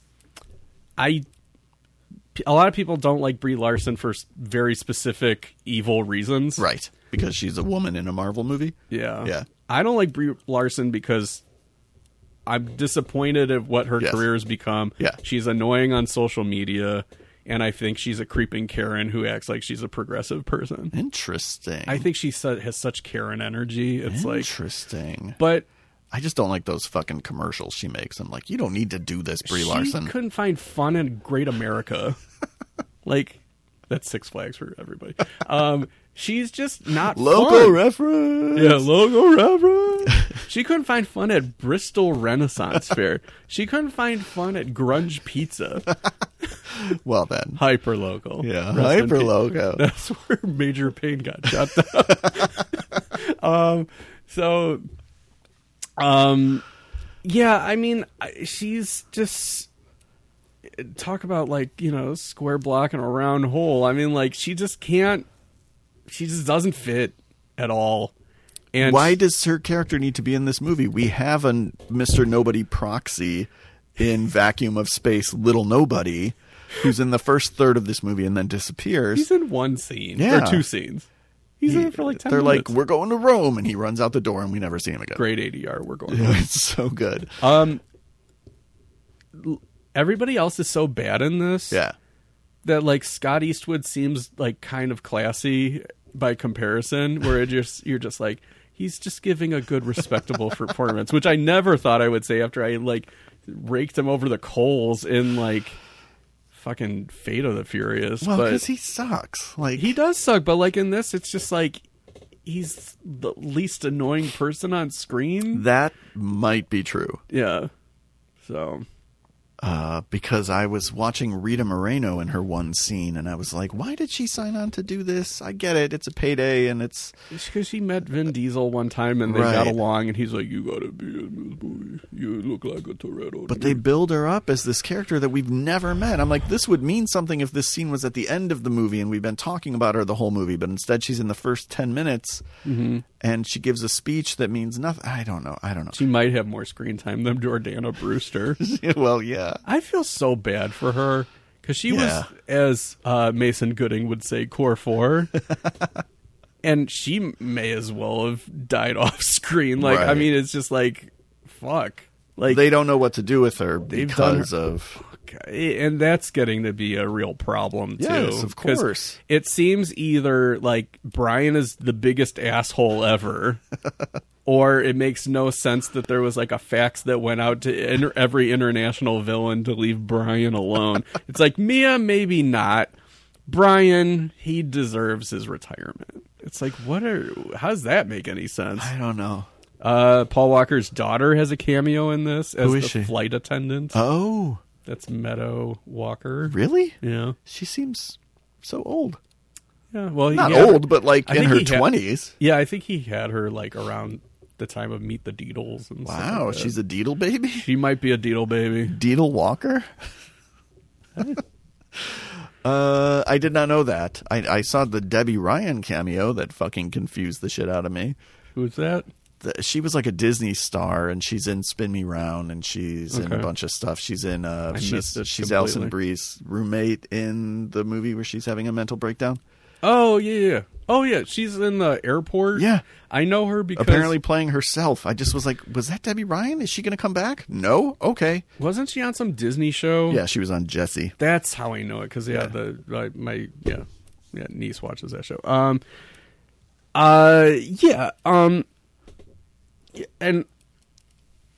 I. A lot of people don't like Brie Larson for s- very specific evil reasons. Right. Because she's a woman in a Marvel movie. Yeah. Yeah. I don't like Brie Larson because I'm disappointed at what her Yes. career has become. Yeah. She's annoying on social media, and I think she's a creeping Karen who acts like she's a progressive person. Interesting. I think she su- has such Karen energy. It's like, Interesting. but I just don't like those fucking commercials she makes. I'm like, you don't need to do this, Brie she Larson. couldn't find fun in Great America. Like, that's Six Flags for everybody. Um, she's just not Local fun. reference. Yeah, logo reference. She couldn't find fun at Bristol Renaissance Fair. She couldn't find fun at Grunge Pizza. Well then. Hyper local. Yeah. Rest in Hyper peace. logo. That's where Major Payne got shot down. um, so, um, yeah, I mean, I- she's just talk about like, you know, square block and a round hole. I mean, like, she just can't. She just doesn't fit at all. And Why does her character need to be in this movie? We have a Mister Nobody proxy in Vacuum of Space, Little Nobody, who's in the first third of this movie and then disappears. he's in one scene Yeah. or two scenes. He's He- in it for like ten They're minutes. like, we're going to Rome, and he runs out the door, and we never see him again. Great A D R. We're going. Yeah, it's so good. Um, l- everybody else is so bad in this. Yeah. That like Scott Eastwood seems like kind of classy by comparison, where it just you're just like he's just giving a good, respectable performance, which I never thought I would say after I like raked him over the coals in like fucking Fate of the Furious. Well, but because he sucks. Like he does suck, but like in this, it's just like he's the least annoying person on screen. that might be true. Yeah. So Uh, because I was watching Rita Moreno in her one scene, and I was like, why did she sign on to do this? I get it. It's a payday, and it's... because she met Vin Diesel one time and they got Right. along, and he's like, "You gotta be in this movie. You look like a Toretto." But they build her up as this character that we've never met. I'm like, this would mean something if this scene was at the end of the movie, and we've been talking about her the whole movie, but instead she's in the first ten minutes, Mm-hmm. and she gives a speech that means nothing. I don't know. I don't know. She might have more screen time than Jordana Brewster. Well, yeah. I feel so bad for her because she Yeah. was, as uh, Mason Gooding would say, core four. And she may as well have died off screen. Like, I Right. mean, it's just like, fuck. Like, They don't know what to do with her They've done because of... and that's getting to be a real problem too. Yes, of 'Cause course. It seems either like Brian is the biggest asshole ever, or it makes no sense that there was like a fax that went out to inter- every international villain to leave Brian alone. It's like Mia, maybe not. Brian, he deserves his retirement. It's like, what are? How does that make any sense? I don't know. Uh, Paul Walker's daughter has a cameo in this as Who is the she? flight attendant. Oh, That's Meadow Walker. really? Yeah. She seems so old. Yeah. Well, he Not had- old, but like I in think her he had- twenties. Yeah, I think he had her like around the time of Meet the Deedles. And stuff Wow, like that. she's a Deedle baby? She might be a Deedle baby. Deedle Walker? uh, I did not know that. I, I saw the Debbie Ryan cameo that fucking confused the shit out of me. Who's that? The, she was like a Disney star, and she's in Spin Me Round, and she's in a Okay. bunch of stuff. She's in uh, I she's missed it she's completely. Alison Brie's roommate in the movie where she's having a mental breakdown. Oh yeah, yeah. Oh yeah, she's in the airport. Yeah. I know her because Apparently playing herself. I just was like, was that Debbie Ryan? Is she going to come back? No? Okay. wasn't she on some Disney show? Yeah, she was on Jessie. That's how I know it because yeah, Yeah. the like, my yeah yeah niece watches that show. Um, uh, yeah. Um, and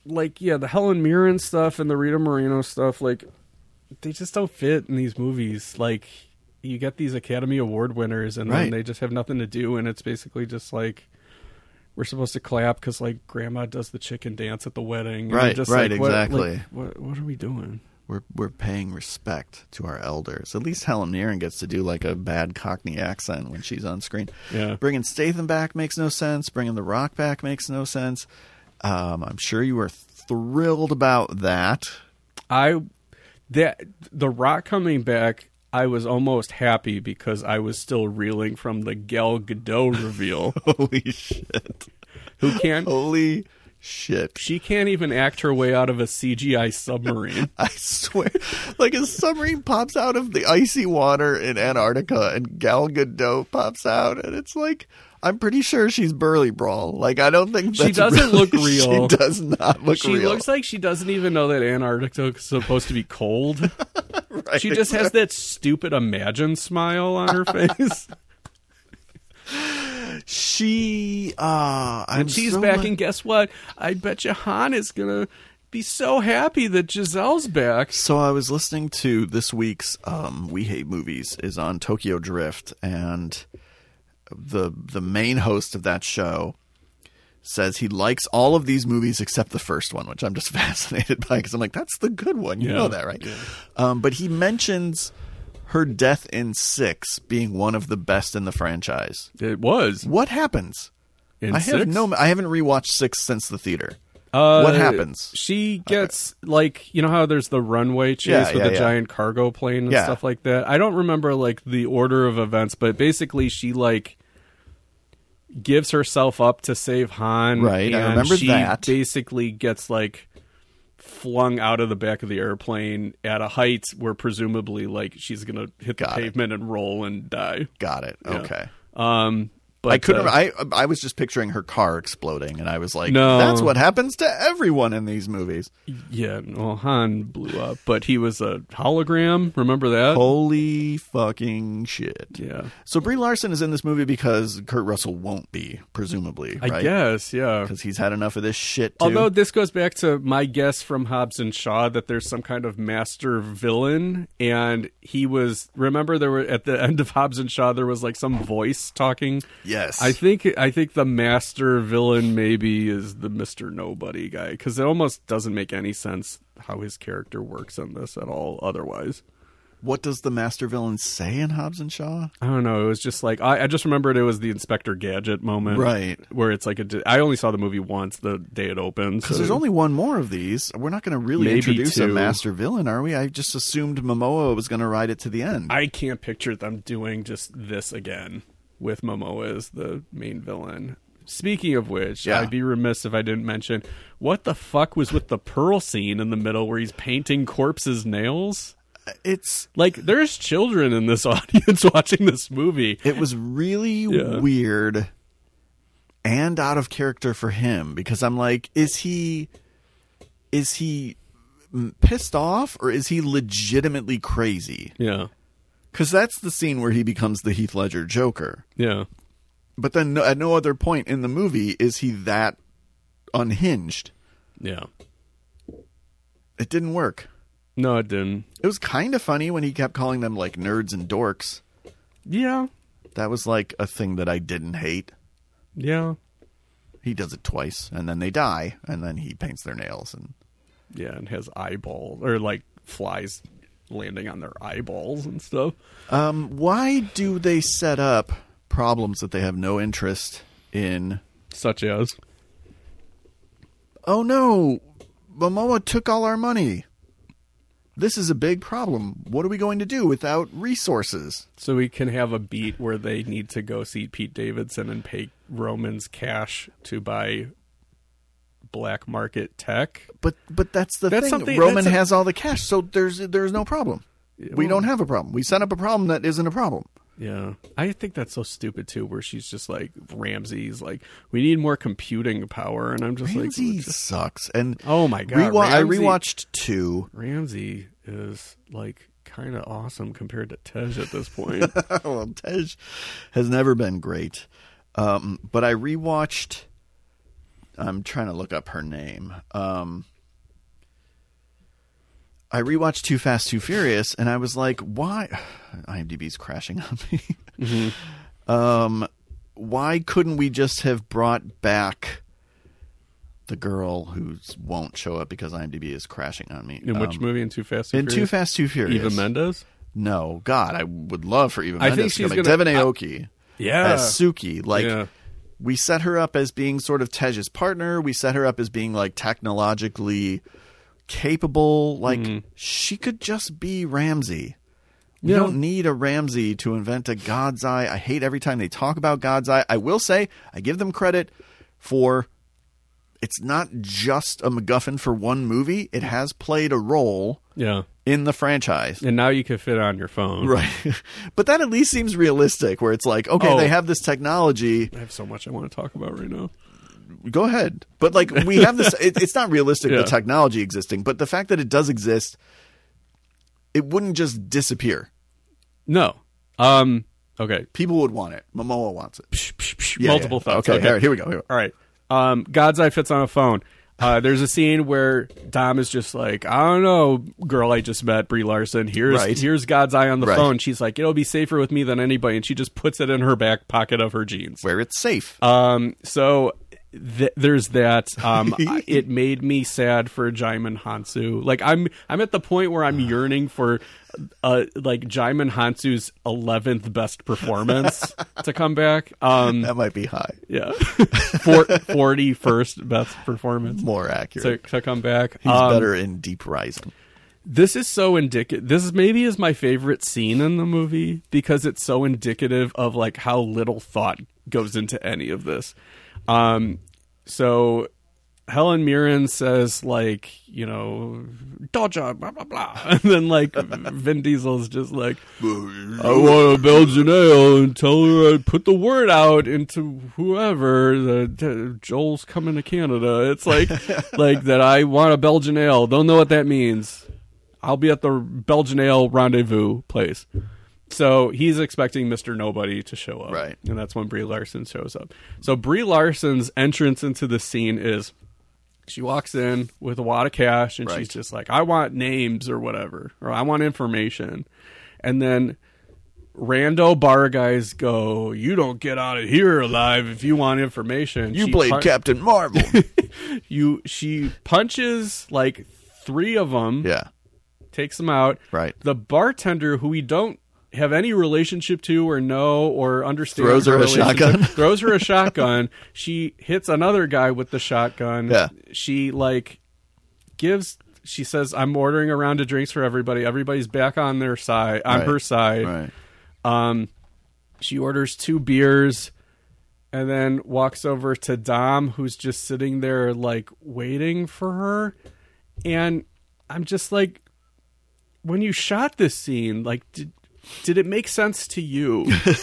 like, yeah, the Helen Mirren stuff and the Rita Moreno stuff, like, they just don't fit in these movies. Like, you get these Academy Award winners, and Right. then they just have nothing to do, and it's basically just like, we're supposed to clap because, like, Grandma does the chicken dance at the wedding. And Right, I'm just right, like, what, exactly. like, what, what are we doing? We're we're paying respect to our elders. At least Helen Mirren gets to do like a bad Cockney accent when she's on screen. Yeah. Bringing Statham back makes no sense. Bringing The Rock back makes no sense. Um, I'm sure you were thrilled about that. I that the Rock coming back, I was almost happy because I was still reeling from the Gal Gadot reveal. Holy shit! Who can't? Holy shit! She can't even act her way out of a C G I submarine. I swear, like a submarine pops out of the icy water in Antarctica, and Gal Gadot pops out, and it's like, I'm pretty sure she's Burly Brawl. Like, I don't think She that's doesn't really- look real. She does not look She real. looks like she doesn't even know that Antarctica is supposed to be cold. Right, She just has that stupid Imagine smile on her face. She, uh, I'm And she's so back, like- and guess what? I bet you Han is going to be so happy that Giselle's back. So I was listening to this week's um, We Hate Movies is on Tokyo Drift, and the the main host of that show says he likes all of these movies except the first one, which I'm just fascinated by because I'm like, that's the good one. You Yeah. know that, right? Um, but he mentions her death in Six being one of the best in the franchise. It was. What happens? In I have six? no. I haven't rewatched Six since the theater. Uh, What happens? She gets, like, you know how there's the runway chase Yeah, with yeah, the yeah. giant cargo plane and Yeah. stuff like that? I don't remember, like, the order of events, but basically she, like, gives herself up to save Han. Right, I and remember she that. basically gets, like, flung out of the back of the airplane at a height where presumably, like, she's going to hit Got the it. pavement and roll and die. Got it. Yeah. Okay. Um, but I couldn't. uh, I I was just picturing her car exploding, and I was like, No. "That's what happens to everyone in these movies." Yeah, well, Han blew up, but he was a hologram. Remember that? Holy fucking shit! Yeah. So Brie Larson is in this movie because Kurt Russell won't be, presumably, I right? guess, yeah. because he's had enough of this shit. Too. Although this goes back to my guess from Hobbs and Shaw that there's some kind of master villain, and he was. Remember, there were at the end of Hobbs and Shaw, there was like some voice talking. yes, I think I think the master villain maybe is the Mister Nobody guy because it almost doesn't make any sense how his character works in this at all. Otherwise. what does the master villain say in Hobbs and Shaw? I don't know. It was just like I, I just remembered it was the Inspector Gadget moment, Right. Where it's like a. di- I only saw the movie once the day it opened. Because so- there's only one more of these. We're not going to really Maybe introduce a two. master villain, are we? I just assumed Momoa was going to ride it to the end. I can't picture them doing just this again with Momoa as the main villain. Speaking of which, Yeah. I'd be remiss if I didn't mention what the fuck was with the Pearl scene in the middle where he's painting corpses' nails. it's Like, there's children in this audience watching this movie. It was really Yeah. weird and out of character for him because I'm like, is he is he mm, pissed off or is he legitimately crazy? Yeah, Because that's the scene where he becomes the Heath Ledger Joker. yeah. But then no, at no other point in the movie is he that unhinged. Yeah. It didn't work. No, it didn't. It was kind of funny when he kept calling them like nerds and dorks. Yeah. That was like a thing that I didn't hate. Yeah. He does it twice, and then they die, and then he paints their nails. And Yeah, and has eyeballs or like flies landing on their eyeballs and stuff. um, why do they set up problems that they have no interest in? Such as Oh no, Momoa took all our money. This is a big problem. What are we going to do without resources? so we can have a beat where they need to go see Pete Davidson and pay Romans cash to buy black market tech. But but that's the That's thing. something- Roman that's a- has all the cash, so there's there's no problem. We well- don't have a problem. We set up a problem that isn't a problem. Yeah. I think that's so stupid too, where she's just like Ramsey's like, we need more computing power, and I'm just Ramsey like just, sucks. And oh my god. rewa- I Ramsey- rewatched two. Ramsey is like kind of awesome compared to Tej at this point. Well, Tej has never been great. Um, but I rewatched I'm trying to look up her name. Um, I rewatched Too Fast, Too Furious, and I was like, why? IMDb's crashing on me. Mm-hmm. um, why couldn't we just have brought back the girl who won't show up because IMDb is crashing on me? In um, which movie? In Too Fast, Too in Furious? Too Fast, Too Furious. Eva Mendes? No. God, I would love for Eva I Mendes think to she's come back. gonna- Devon I- Aoki Yeah. as Suki. Like, Yeah. we set her up as being sort of Tej's partner. We set her up as being, like, technologically capable. Like, Mm-hmm. she could just be Ramsey. We Yeah. don't need a Ramsey to invent a God's Eye. I hate every time they talk about God's Eye. I will say, I give them credit for it's not just a MacGuffin for one movie. It has played a role Yeah. in the franchise. And now you can fit it on your phone. Right. But that at least seems realistic, where it's like, okay, Oh. they have this technology. I have so much I want to talk about right now. Go ahead. But, like, we have this. It, it's not realistic, Yeah. the technology existing, but the fact that it does exist, it wouldn't just disappear. No. Um. Okay. People would want it. Momoa wants it. Yeah, Multiple yeah. thoughts. Okay, all right, here we go. Here we go. All right. Um, God's Eye fits on a phone. Uh, there's a scene where Dom is just like, I don't know, girl I just met, Brie Larson. Here's Right. here's God's Eye on the Right. phone. She's like, it'll be safer with me than anybody, and she just puts it in her back pocket of her jeans. Where it's safe. Um, so th- there's that. Um, I- it made me sad for Jaimin Hansu. Like I'm, I'm at the point where I'm yearning for, uh, like Jaimin Hansu's eleventh best performance to come back. Um, That might be high. yeah, For, forty-first best performance More to, accurate. to come back. He's Um, better in Deep Rising. This is so indicative. This is maybe is my favorite scene in the movie because it's so indicative of like how little thought goes into any of this. Um, so Helen Mirren says like, you know, Dodger, blah blah blah, and then like Vin Diesel's just like, I want a Belgian ale and tell her I put the word out into whoever that Joel's coming to Canada. It's like like that I want a Belgian ale. Don't know what that means. I'll be at the Belgian Ale rendezvous place. So he's expecting Mister Nobody to show up. Right. And that's when Brie Larson shows up. So Brie Larson's entrance into the scene is she walks in with a wad of cash and Right. she's just like, I want names or whatever, or I want information. And then rando bar guys go, you don't get out of here alive if you want information. You She played pun- Captain Marvel. you She punches like three of them. Yeah. Takes them out. Right. The bartender, who we don't have any relationship to or know or understand, Throws her a relationship, shotgun. throws her a shotgun. She hits another guy with the shotgun. Yeah. She like gives. She says, "I'm ordering a round of drinks for everybody. Everybody's back on their side, on Right. her side." Right. Um, she orders two beers. And then walks over to Dom, who's just sitting there, like, waiting for her. And I'm just like, when you shot this scene, like, did, did it make sense to you?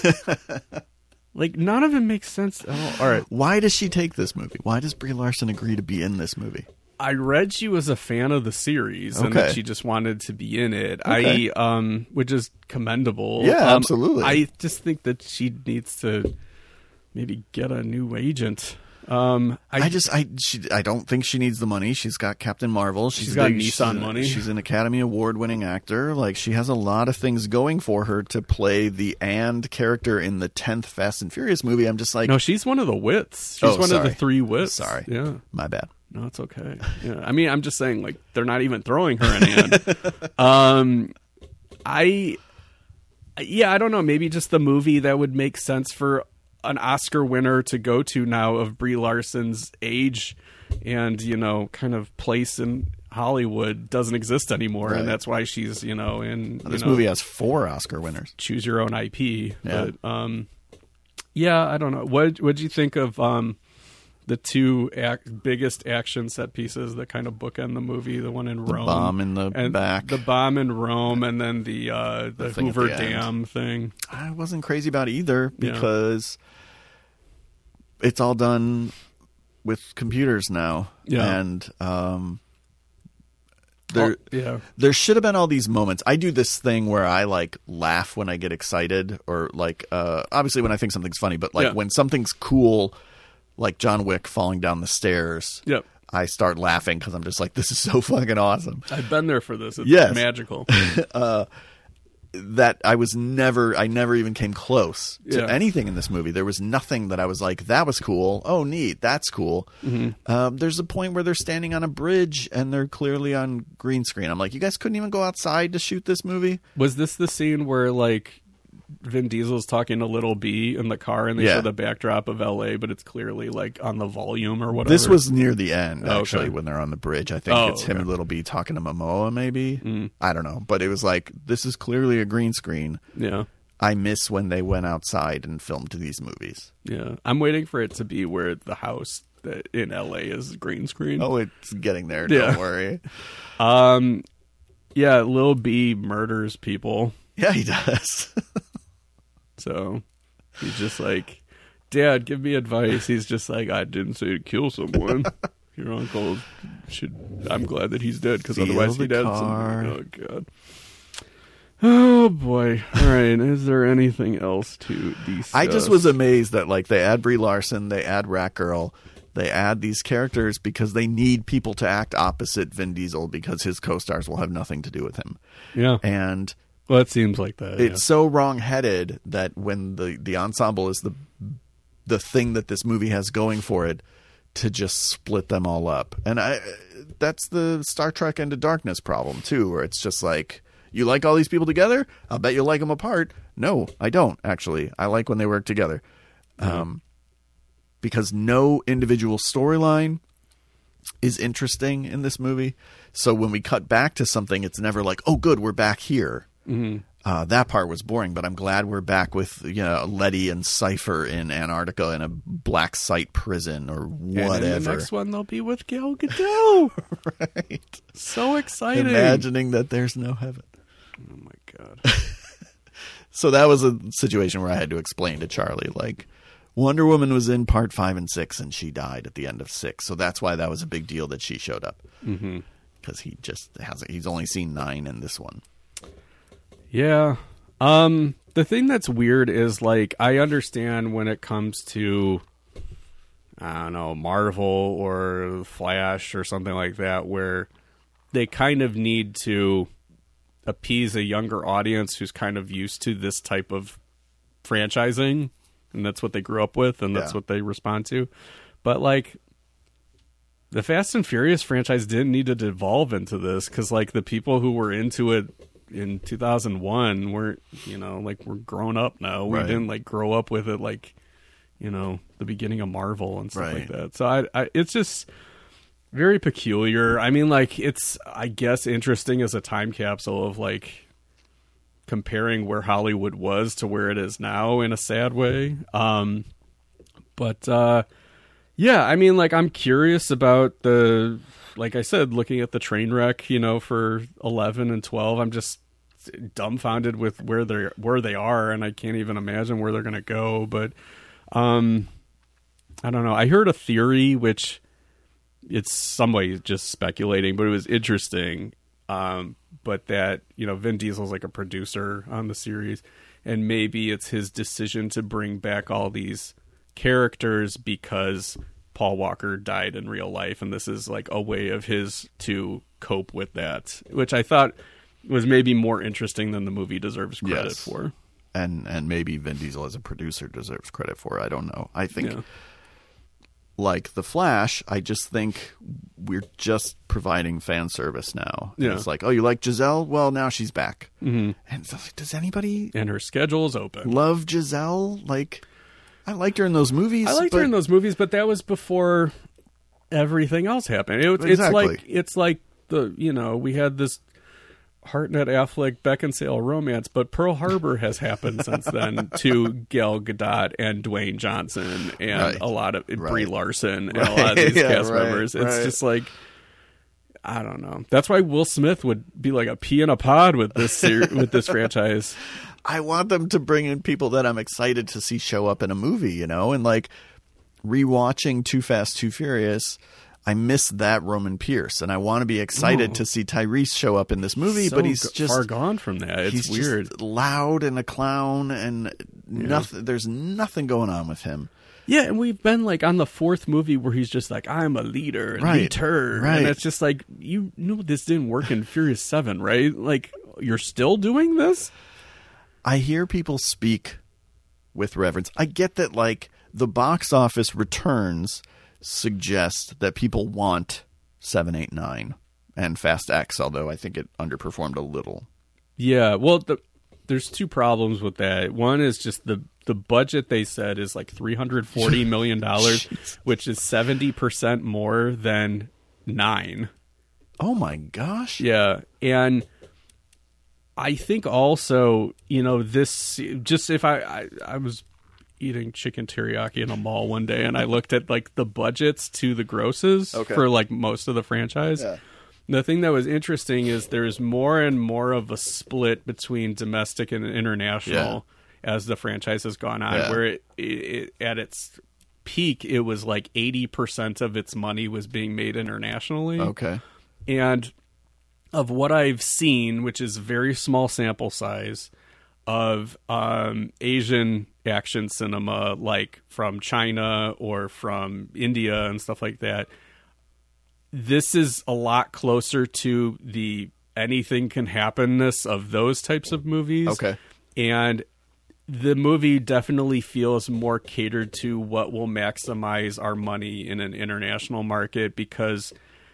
Like, none of it makes sense at all. All right. Why does she take this movie? Why does Brie Larson agree to be in this movie? I read she was a fan of the series and Okay. that she just wanted to be in it. Okay. I, um, which is commendable. Yeah, Um, absolutely. I just think that she needs to maybe get a new agent. Um, I, I just I she I don't think she needs the money. She's got Captain Marvel. She's, She's got big- Nissan she's, money. She's an Academy Award winning actor. Like she has a lot of things going for her to play the and character in the tenth Fast and Furious movie. I'm just like, no, she's one of the wits. She's Oh, one of sorry. the three wits. Sorry. Yeah. my bad. No, it's okay. Yeah. I mean, I'm just saying, like, they're not even throwing her any end. um, I, yeah, I don't know. Maybe just the movie that would make sense for an Oscar winner to go to now of Brie Larson's age and, you know, kind of place in Hollywood doesn't exist anymore. Right. And that's why she's, you know, in This you know, movie has four Oscar winners. choose your own I P. Yeah. But, um, yeah, I don't know. What what'd you think of um, the two act, biggest action set pieces that kind of bookend the movie? The one in The Rome, bomb in the and back. the bomb in Rome, and then the uh, the, thing at Hoover the end. Dam thing. I wasn't crazy about either Yeah. because it's all done with computers now. Yeah. And um, there, Oh, yeah, there should have been all these moments. I do this thing where I like laugh when I get excited, or like uh, obviously when I think something's funny, but like Yeah. when something's cool, like John Wick falling down the stairs. Yep. I start laughing because I'm just like, this is so fucking awesome. I've been there for this. It's Yes. magical. uh, that I was never, I never even came close to Yeah. anything in this movie. There was nothing that I was like, that was cool. Oh, neat. That's cool. Mm-hmm. Um, there's a point where they're standing on a bridge and they're clearly on green screen. I'm like, you guys couldn't even go outside to shoot this movie? Was this the scene where like Vin Diesel's talking to Little B in the car and they Yeah. show the backdrop of L A, but it's clearly like on the volume or whatever? This was near the end, Oh, actually, okay. when they're on the bridge. I think Oh, it's him okay. and Little B talking to Momoa, maybe. Mm. I don't know. But it was like, this is clearly a green screen. Yeah. I miss when they went outside and filmed these movies. Yeah. I'm waiting for it to be where the house that in L A is green screen. Oh, it's getting there. Yeah. Don't worry. Um, yeah, Lil B murders people. Yeah, he does. So he's just like, Dad, give me advice. He's just like, I didn't say to kill someone. Your uncle should. I'm glad that he's dead because Feel otherwise the he'd had car. something. Oh God. Oh boy. All right. Is there anything else to discuss? I just was amazed that like they add Brie Larson, they add Rat Girl, they add these characters because they need people to act opposite Vin Diesel because his co-stars will have nothing to do with him. Yeah. And Well, it seems like that. it's so wrong-headed that when the, the ensemble is the the thing that this movie has going for it, to just split them all up. And I that's the Star Trek Into Darkness problem too, where it's just like, you like all these people together? I'll bet you like them apart. No, I don't, actually. I like when they work together. Yeah. Um, because no individual storyline is interesting in this movie. So when we cut back to something, it's never like, oh, good, we're back here. Mm-hmm. Uh, that part was boring, but I'm glad we're back with, you know, Letty and Cypher in Antarctica in a black site prison or whatever. And in the next one, they'll be with Gal Gadot. Right. So exciting. Imagining that there's no heaven. Oh my God. So that was a situation where I had to explain to Charlie, like, Wonder Woman was in part five and six and she died at the end of six. So that's why that was a big deal that she showed up. Mm-hmm. Because he just hasn't, he's only seen nine in this one. Yeah. Um, the thing that's weird is, like, I understand when it comes to, I don't know, Marvel or Flash or something like that, where they kind of need to appease a younger audience who's kind of used to this type of franchising, and that's what they grew up with, and that's Yeah. what they respond to. But, like, the Fast and Furious franchise didn't need to devolve into this, because, like, the people who were into it in two thousand one weren't, you know, like, we're grown up now. We Right. didn't, like, grow up with it, like, you know, the beginning of Marvel and stuff Right. like that. So I, I, it's just very peculiar. I mean, like, it's, I guess, interesting as a time capsule of, like, comparing where Hollywood was to where it is now in a sad way. Um, but, uh, yeah, I mean, like, I'm curious about the, like I said, looking at the train wreck, you know, for eleven and twelve, I'm just dumbfounded with where they where they are, and I can't even imagine where they're going to go. But, um, I don't know. I heard a theory, which it's some way just speculating, but it was interesting. Um, but that, you know, Vin Diesel's like a producer on the series, and maybe it's his decision to bring back all these characters because Paul Walker died in real life, and this is like a way of his to cope with that, which I thought was maybe more interesting than the movie deserves credit Yes. for. And and maybe Vin Diesel as a producer deserves credit for it. I don't know. I think, Yeah. like The Flash, I just think we're just providing fan service now. Yeah. It's like, oh, you like Giselle? Well, now she's back. Mm-hmm. And it's like, does anybody And her schedule is open. love Giselle? Like, I liked her in those movies. I liked but her in those movies, but that was before everything else happened. It, it's Exactly. like it's like the you know we had this Hartnett Affleck Beckinsale romance, but Pearl Harbor has happened since then to Gal Gadot and Dwayne Johnson and Right. a lot of Brie Right. Larson and Right. a lot of these Yeah, cast right, members. It's right. just like, I don't know. That's why Will Smith would be like a pea in a pod with this ser- with this franchise. I want them to bring in people that I'm excited to see show up in a movie, you know? And like rewatching Too Fast, Too Furious, I miss that Roman Pierce, and I want to be excited Ooh. to see Tyrese show up in this movie, So but he's g- just far gone from that. It's he's weird. just loud and a clown, and nothing. There's nothing going on with him. Yeah, and we've been like on the fourth movie where he's just like, I'm a leader, and Right, leader, right. and it's just like, you knew this didn't work in Furious Seven, right? Like, you're still doing this? I hear people speak with reverence. I get that, like, the box office returns suggest that people want seven, eight, nine and Fast X, although I think it underperformed a little. Yeah, well, the, there's two problems with that. One is just the the budget they said is like three hundred forty million dollars, which is seventy percent more than nine. Oh my gosh. Yeah, and I think also, you know, this, just if I, I, I was eating chicken teriyaki in a mall one day and I looked at like the budgets to the grosses Okay. for like most of the franchise. Yeah. The thing that was interesting is there's more and more of a split between domestic and international as the franchise has gone on, Yeah. where it, it, it at its peak, it was like eighty percent of its money was being made internationally. Okay. And of what I've seen, which is a very small sample size, of um, Asian action cinema, like from China or from India and stuff like that, this is a lot closer to the anything can happenness of those types of movies. Okay. And the movie definitely feels more catered to what will maximize our money in an international market because,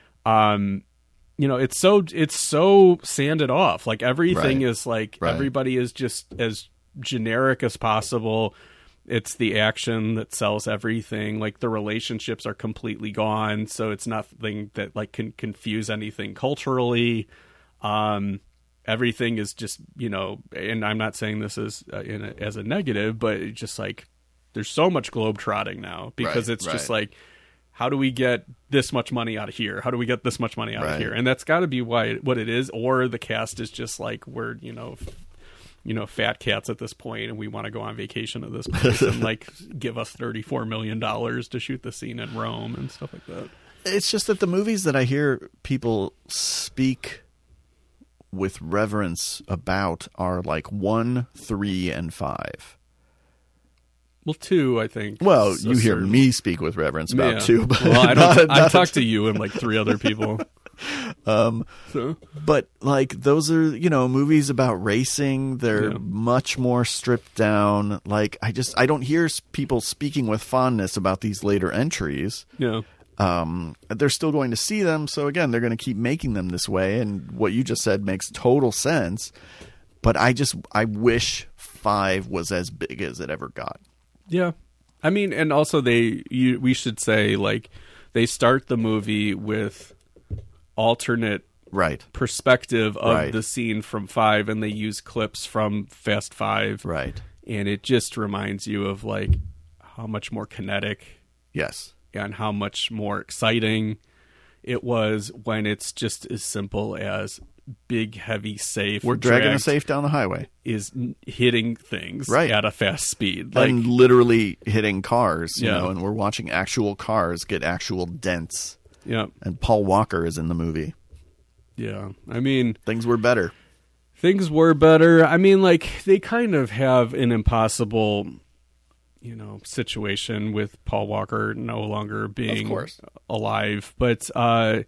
um, you know, it's so it's so sanded off. Like everything Right. is like Right. everybody is just as generic as possible. It's the action that sells everything. Like the relationships are completely gone, so it's nothing that like can confuse anything culturally. Um, everything is just, you know, and I'm not saying this as uh, in a, as a negative, but it's just like there's so much globetrotting now because Right, it's just right. like, how do we get this much money out of here? How do we get this much money out Right. of here? And that's got to be why what it is. Or the cast is just like, we're, you know, f- you know, fat cats at this point, and we want to go on vacation to this place and like give us thirty-four million dollars to shoot the scene in Rome and stuff like that. It's just that the movies that I hear people speak with reverence about are like one, three, and five. Well, two, I think. Well, is a you hear certain- me speak with reverence about Yeah. two, but well, I not- don't. I not- talked to you and like three other people. Um, So but like those are, you know, movies about racing. They're Yeah. much more stripped down. Like I just I don't hear s- people speaking with fondness about these later entries. yeah, Um, they're still going to see them, so again, they're going to keep making them this way. And what you just said makes total sense. But I just I wish five was as big as it ever got. yeah. I mean, and also they, you, we should say like they start the movie with alternate Right, perspective of Right. the scene from five, and they use clips from Fast Five, right, and it just reminds you of like how much more kinetic yes, and how much more exciting it was when it's just as simple as big heavy safe we're dragging a dragged safe down the highway is n- hitting things Right. at a fast speed, like and literally hitting cars. You Yeah. know, and we're watching actual cars get actual dents. yeah, And Paul Walker is in the movie. yeah. I mean, Things were better. things were better. I mean, like they kind of have an impossible, you know, situation with Paul Walker no longer being course. alive. But uh,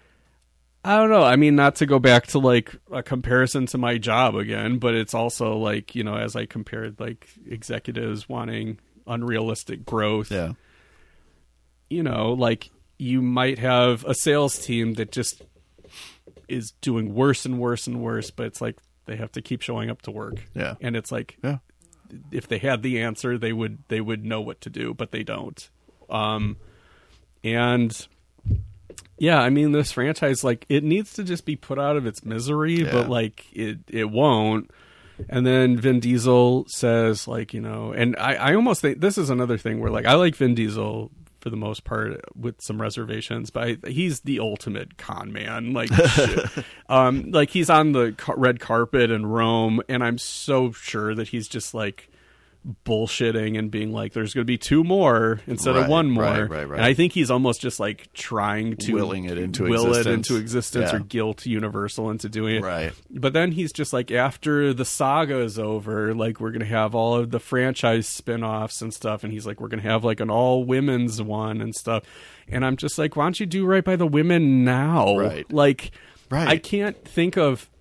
I don't know. I mean, not to go back to like a comparison to my job again, but it's also like, you know, as I compared like executives wanting unrealistic growth, Yeah. you know, like you might have a sales team that just is doing worse and worse and worse, but it's like they have to keep showing up to work. Yeah. And it's like, Yeah. if they had the answer, they would they would know what to do, but they don't. Um, and yeah, I mean, this franchise, like, it needs to just be put out of its misery, Yeah. but like it it won't. And then Vin Diesel says, like, you know, and I, I almost think this is another thing where like I like Vin Diesel for the most part with some reservations, but I, he's the ultimate con man. Like, shit. um, like he's on the car- red carpet in Rome, and I'm so sure that he's just like bullshitting and being like, there's going to be two more instead Right, of one more. right, right, right. And I think he's almost just like trying to Willing it into will existence. it into existence Yeah. or guilt Universal into doing it. Right. But then he's just like, after the saga is over, like we're going to have all of the franchise spin-offs and stuff. And he's like, we're going to have like an all women's one and stuff. And I'm just like, why don't you do right by the women now? Right. Like, Right. I can't think of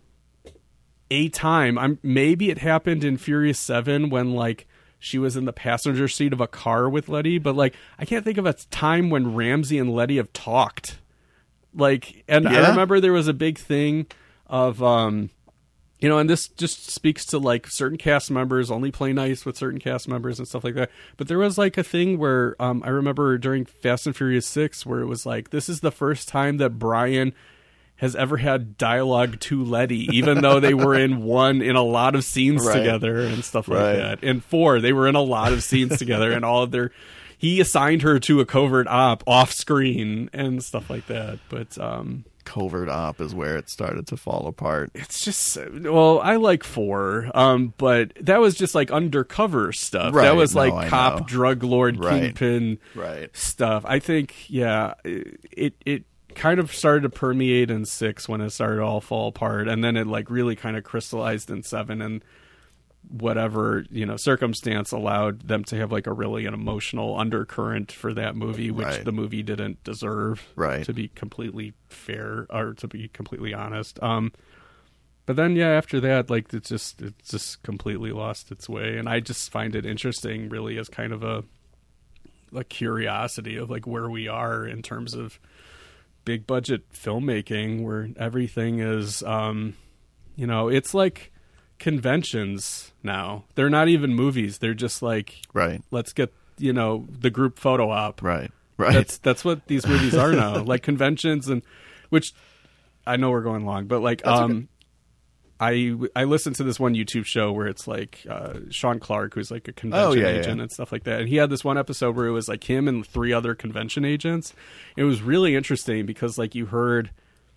a time. I'm maybe it happened in Furious seven when like she was in the passenger seat of a car with Letty, but like I can't think of a time when Ramsey and Letty have talked. Like, and Yeah. I remember there was a big thing of um you know, and this just speaks to like certain cast members only play nice with certain cast members and stuff like that. But there was like a thing where um I remember during Fast and Furious six where it was like, this is the first time that Brian has ever had dialogue to Letty, even though they were in one in a lot of scenes Right. together and stuff like Right. that. In four, they were in a lot of scenes together, and all of their he assigned her to a covert op off screen and stuff like that. But um, Covert op is where it started to fall apart. it's just well, I like four, um, but that was just like undercover stuff. Right. That was No, like I cop, know. drug lord, Right. kingpin Right. stuff. I think, yeah, it it kind of started to permeate in six when it started to all fall apart, and then it like really kind of crystallized in seven, and whatever, you know, circumstance allowed them to have like a really an emotional undercurrent for that movie, which Right. the movie didn't deserve. Right. To be completely fair, or to be completely honest. Um, but then, yeah, after that, like it just it just completely lost its way, and I just find it interesting, really, as kind of a a curiosity of like where we are in terms of big budget filmmaking, where everything is, um, you know, it's like conventions now. They're not even movies. They're just like, Right. let's get, you know, the group photo op. Right. Right. That's that's what these movies are now. Like conventions, and which I know we're going long, but like That's um okay. I I listened to this one YouTube show where it's like uh, Sean Clark, who's like a convention Oh, yeah, agent yeah. and stuff like that, and he had this one episode where it was like him and three other convention agents. It was really interesting because like you heard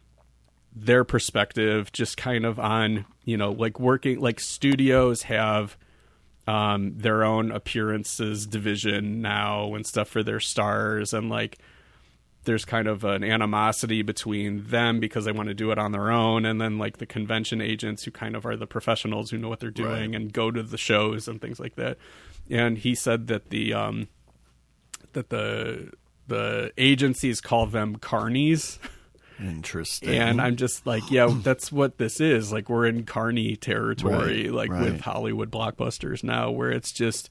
their perspective just kind of on, you know, like working, like studios have um their own appearances division now and stuff for their stars, and like there's kind of an animosity between them because they want to do it on their own, and then like the convention agents who kind of are the professionals who know what they're doing Right. and go to the shows and things like that. And he said that the um that the the agencies call them carnies. Interesting. And I'm just like, yeah, that's what this is. Like, we're in carny territory, Right, like right. with Hollywood blockbusters now, where it's just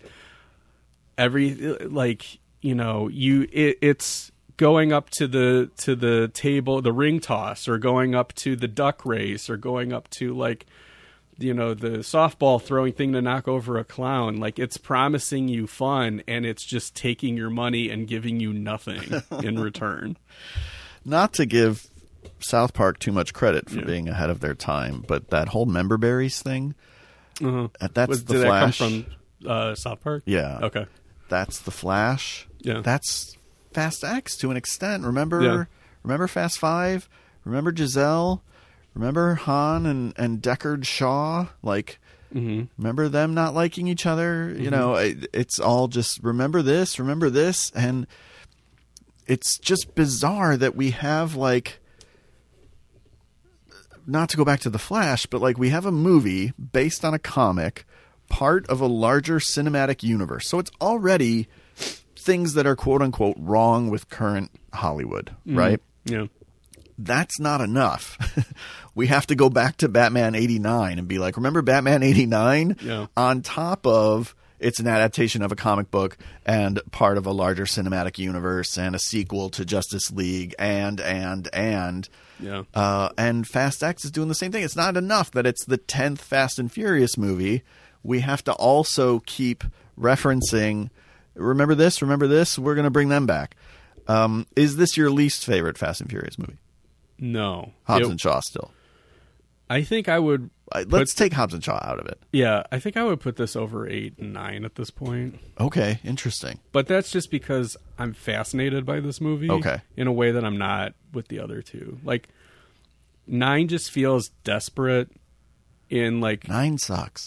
every, like, you know, you it, it's going up to the to the table, the ring toss, or going up to the duck race, or going up to like, you know, the softball throwing thing to knock over a clown. Like, it's promising you fun, and it's just taking your money and giving you nothing in return. Not to give South Park too much credit for Yeah. being ahead of their time, but that whole member berries thing, Uh-huh. uh, that's Was, the did Flash. that come from uh, South Park? Yeah. Okay. That's the Flash. Yeah. That's Fast X to an extent. Remember Yeah. remember Fast Five? Remember Giselle? Remember Han and, and Deckard Shaw? Like, Mm-hmm. remember them not liking each other? You know, it, it's all just remember this, remember this. And it's just bizarre that we have, like, not to go back to The Flash, but like we have a movie based on a comic, part of a larger cinematic universe. So it's already things that are quote unquote wrong with current Hollywood, right? Yeah. That's not enough. We have to go back to Batman eighty-nine and be like, remember Batman eighty-nine? Yeah. On top of it's an adaptation of a comic book and part of a larger cinematic universe and a sequel to Justice League and, and, and. Yeah. Uh, and Fast X is doing the same thing. It's not enough that it's the tenth Fast and Furious movie. We have to also keep referencing, remember this, remember this, we're going to bring them back. Um, is this your least favorite Fast and Furious movie? No. Hobbs It- and Shaw still. I think I would. Uh, Let's take Hobbs and Shaw out of it. Yeah, I think I would put this over eight and nine at this point. Okay, interesting. But that's just because I'm fascinated by this movie. Okay. In a way that I'm not with the other two. Like, nine just feels desperate in like Nine sucks.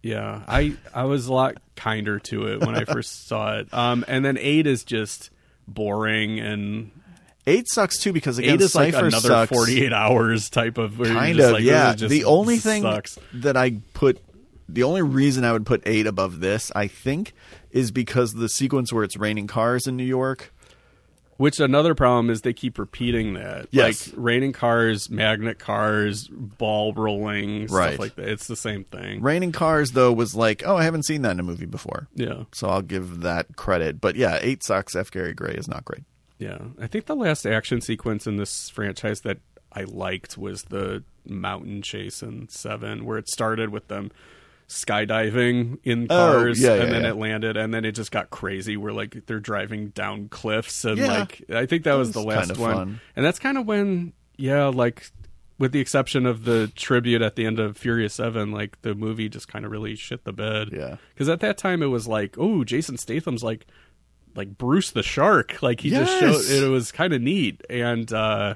Yeah, I I was a lot kinder to it when I first saw it. Um, and then eight is just boring, and Eight sucks too because again, eight is like Cypher another sucks. forty-eight hours type of where Kind you're just of, like, yeah. this just The only thing sucks. that I put, the only reason I would put eight above this, I think, is because the sequence where it's raining cars in New York. Which another problem is they keep repeating that. Yes. Like raining cars, magnet cars, ball rolling, Right. stuff like that. It's the same thing. Raining cars though was like, oh, I haven't seen that in a movie before. Yeah. So I'll give that credit. But yeah, eight sucks. F. Gary Gray is not great. Yeah. I think the last action sequence in this franchise that I liked was the mountain chase in seven, where it started with them skydiving in cars, Oh, yeah, yeah, and then yeah. it landed, and then it just got crazy where like they're driving down cliffs, and Yeah. like I think that, That was the was last kind of one. fun. And that's kind of when, yeah, like with the exception of the tribute at the end of Furious seven, like the movie just kind of really shit the bed. Yeah. Because at that time it was like, oh, Jason Statham's like like Bruce the Shark, like he just Yes. showed it was kind of neat. And uh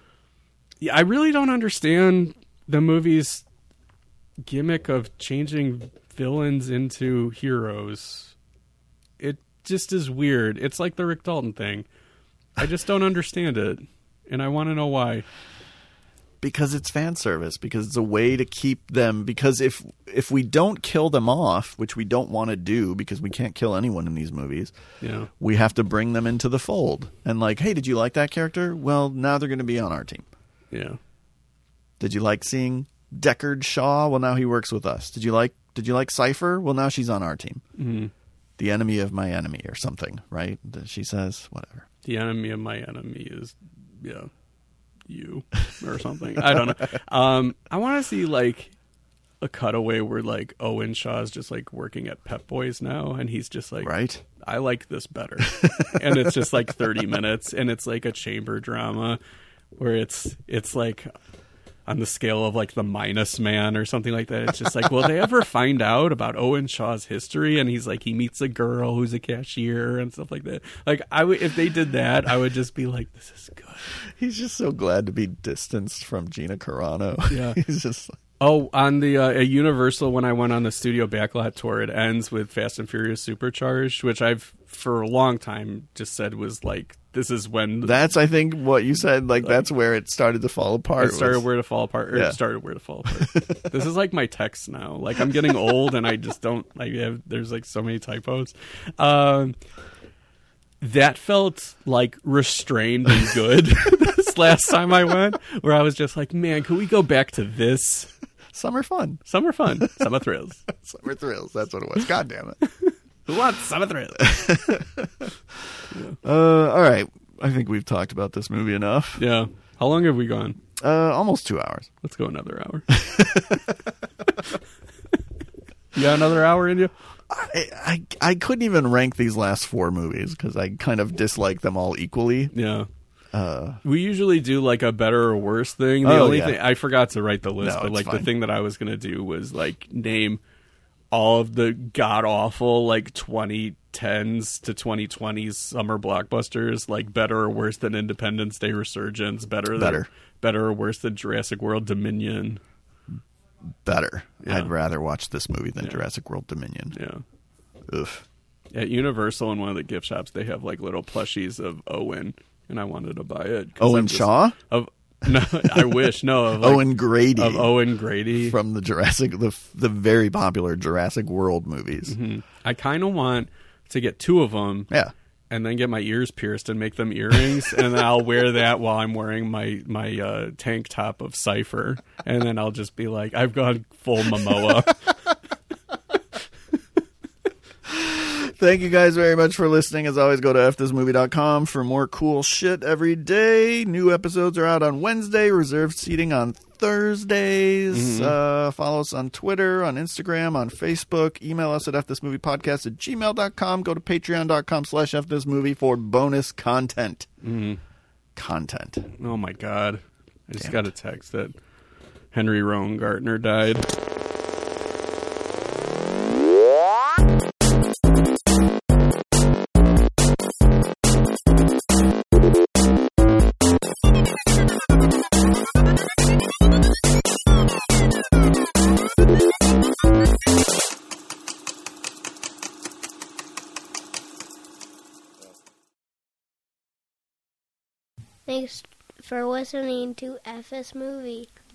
yeah, I really don't understand the movie's gimmick of changing villains into heroes. It just is weird. It's like the Rick Dalton thing. I just don't understand it, and I want to know why. Because it's fan service, because it's a way to keep them, because if if we don't kill them off, which we don't want to do because we can't kill anyone in these movies, Yeah. we have to bring them into the fold. And like, hey, did you like that character? Well, now they're going to be on our team. Yeah. Did you like seeing Deckard Shaw? Well, now he works with us. Did you like Did you like Cypher? Well, now she's on our team. Mm-hmm. The enemy of my enemy or something, right? She says, whatever. The enemy of my enemy is, yeah, you or something. I don't know. Um, I want to see like a cutaway where like Owen Shaw's just like working at Pep Boys now, and he's just like, Right? I like this better. And it's just like thirty minutes, and it's like a chamber drama where it's it's like on the scale of like The Minus Man or something like that. It's just like, will they ever find out about Owen Shaw's history? And he's like, he meets a girl who's a cashier and stuff like that. Like, I would, if they did that, I would just be like, this is good. He's just so glad to be distanced from Gina Carano. Yeah. He's just like, Oh, on the uh, at Universal, when I went on the studio backlot tour, it ends with Fast and Furious Supercharged, which I've for a long time just said was like, this is when that's, I think, what you said. Like, that's where it started to fall apart. it started was- where to fall apart. Or Yeah. it started where to fall apart. This is like my text now. Like I'm getting old, and I just don't like. Have, there's like so many typos. Um, that felt like restrained and good. This last time I went, where I was just like, man, can we go back to this? Summer fun. Summer fun, summer thrills. Summer thrills. That's what it was. God damn it. Who wants summer thrills? Uh, all right. I think we've talked about this movie enough. Yeah. How long have we gone? Uh, almost two hours. Let's go another hour. You got another hour in you? I, I I couldn't even rank these last four movies because I kind of dislike them all equally. Yeah. Uh, We usually do like a better or worse thing. The Oh, only yeah. thing I forgot to write the list, No, but it's like the fine. thing that I was gonna do was like name all of the god awful like twenty tens to twenty twenties summer blockbusters, like better or worse than Independence Day Resurgence, better than, Better. better or worse than Jurassic World Dominion. better. Yeah. I'd rather watch this movie than Yeah. Jurassic World Dominion. Yeah. Ugh. At Universal in one of the gift shops, they have like little plushies of Owen, and I wanted to buy it. 'cause Owen I'm just- Shaw? Of no, I wish no. Of like, Owen Grady. of Owen Grady. from the Jurassic, the the very popular Jurassic World movies. Mhm. I kind of want to get two of them, Yeah. and then get my ears pierced and make them earrings, and then I'll wear that while I'm wearing my my uh, tank top of Cypher, and then I'll just be like, I've gone full Momoa. Thank you guys very much for listening. As always, go to f this movie dot com for more cool shit every day. New episodes are out on Wednesday, reserved seating on Thursdays. Mhm. Uh, follow us on Twitter, on Instagram, on Facebook. Email us at f this movie podcast at gmail dot com. Go to patreon dot com slash f this movie for bonus content. Mhm. Content. Oh my god! I just Damn got a text that Henry Rowan Gardner died. Thanks for listening to F S Movie.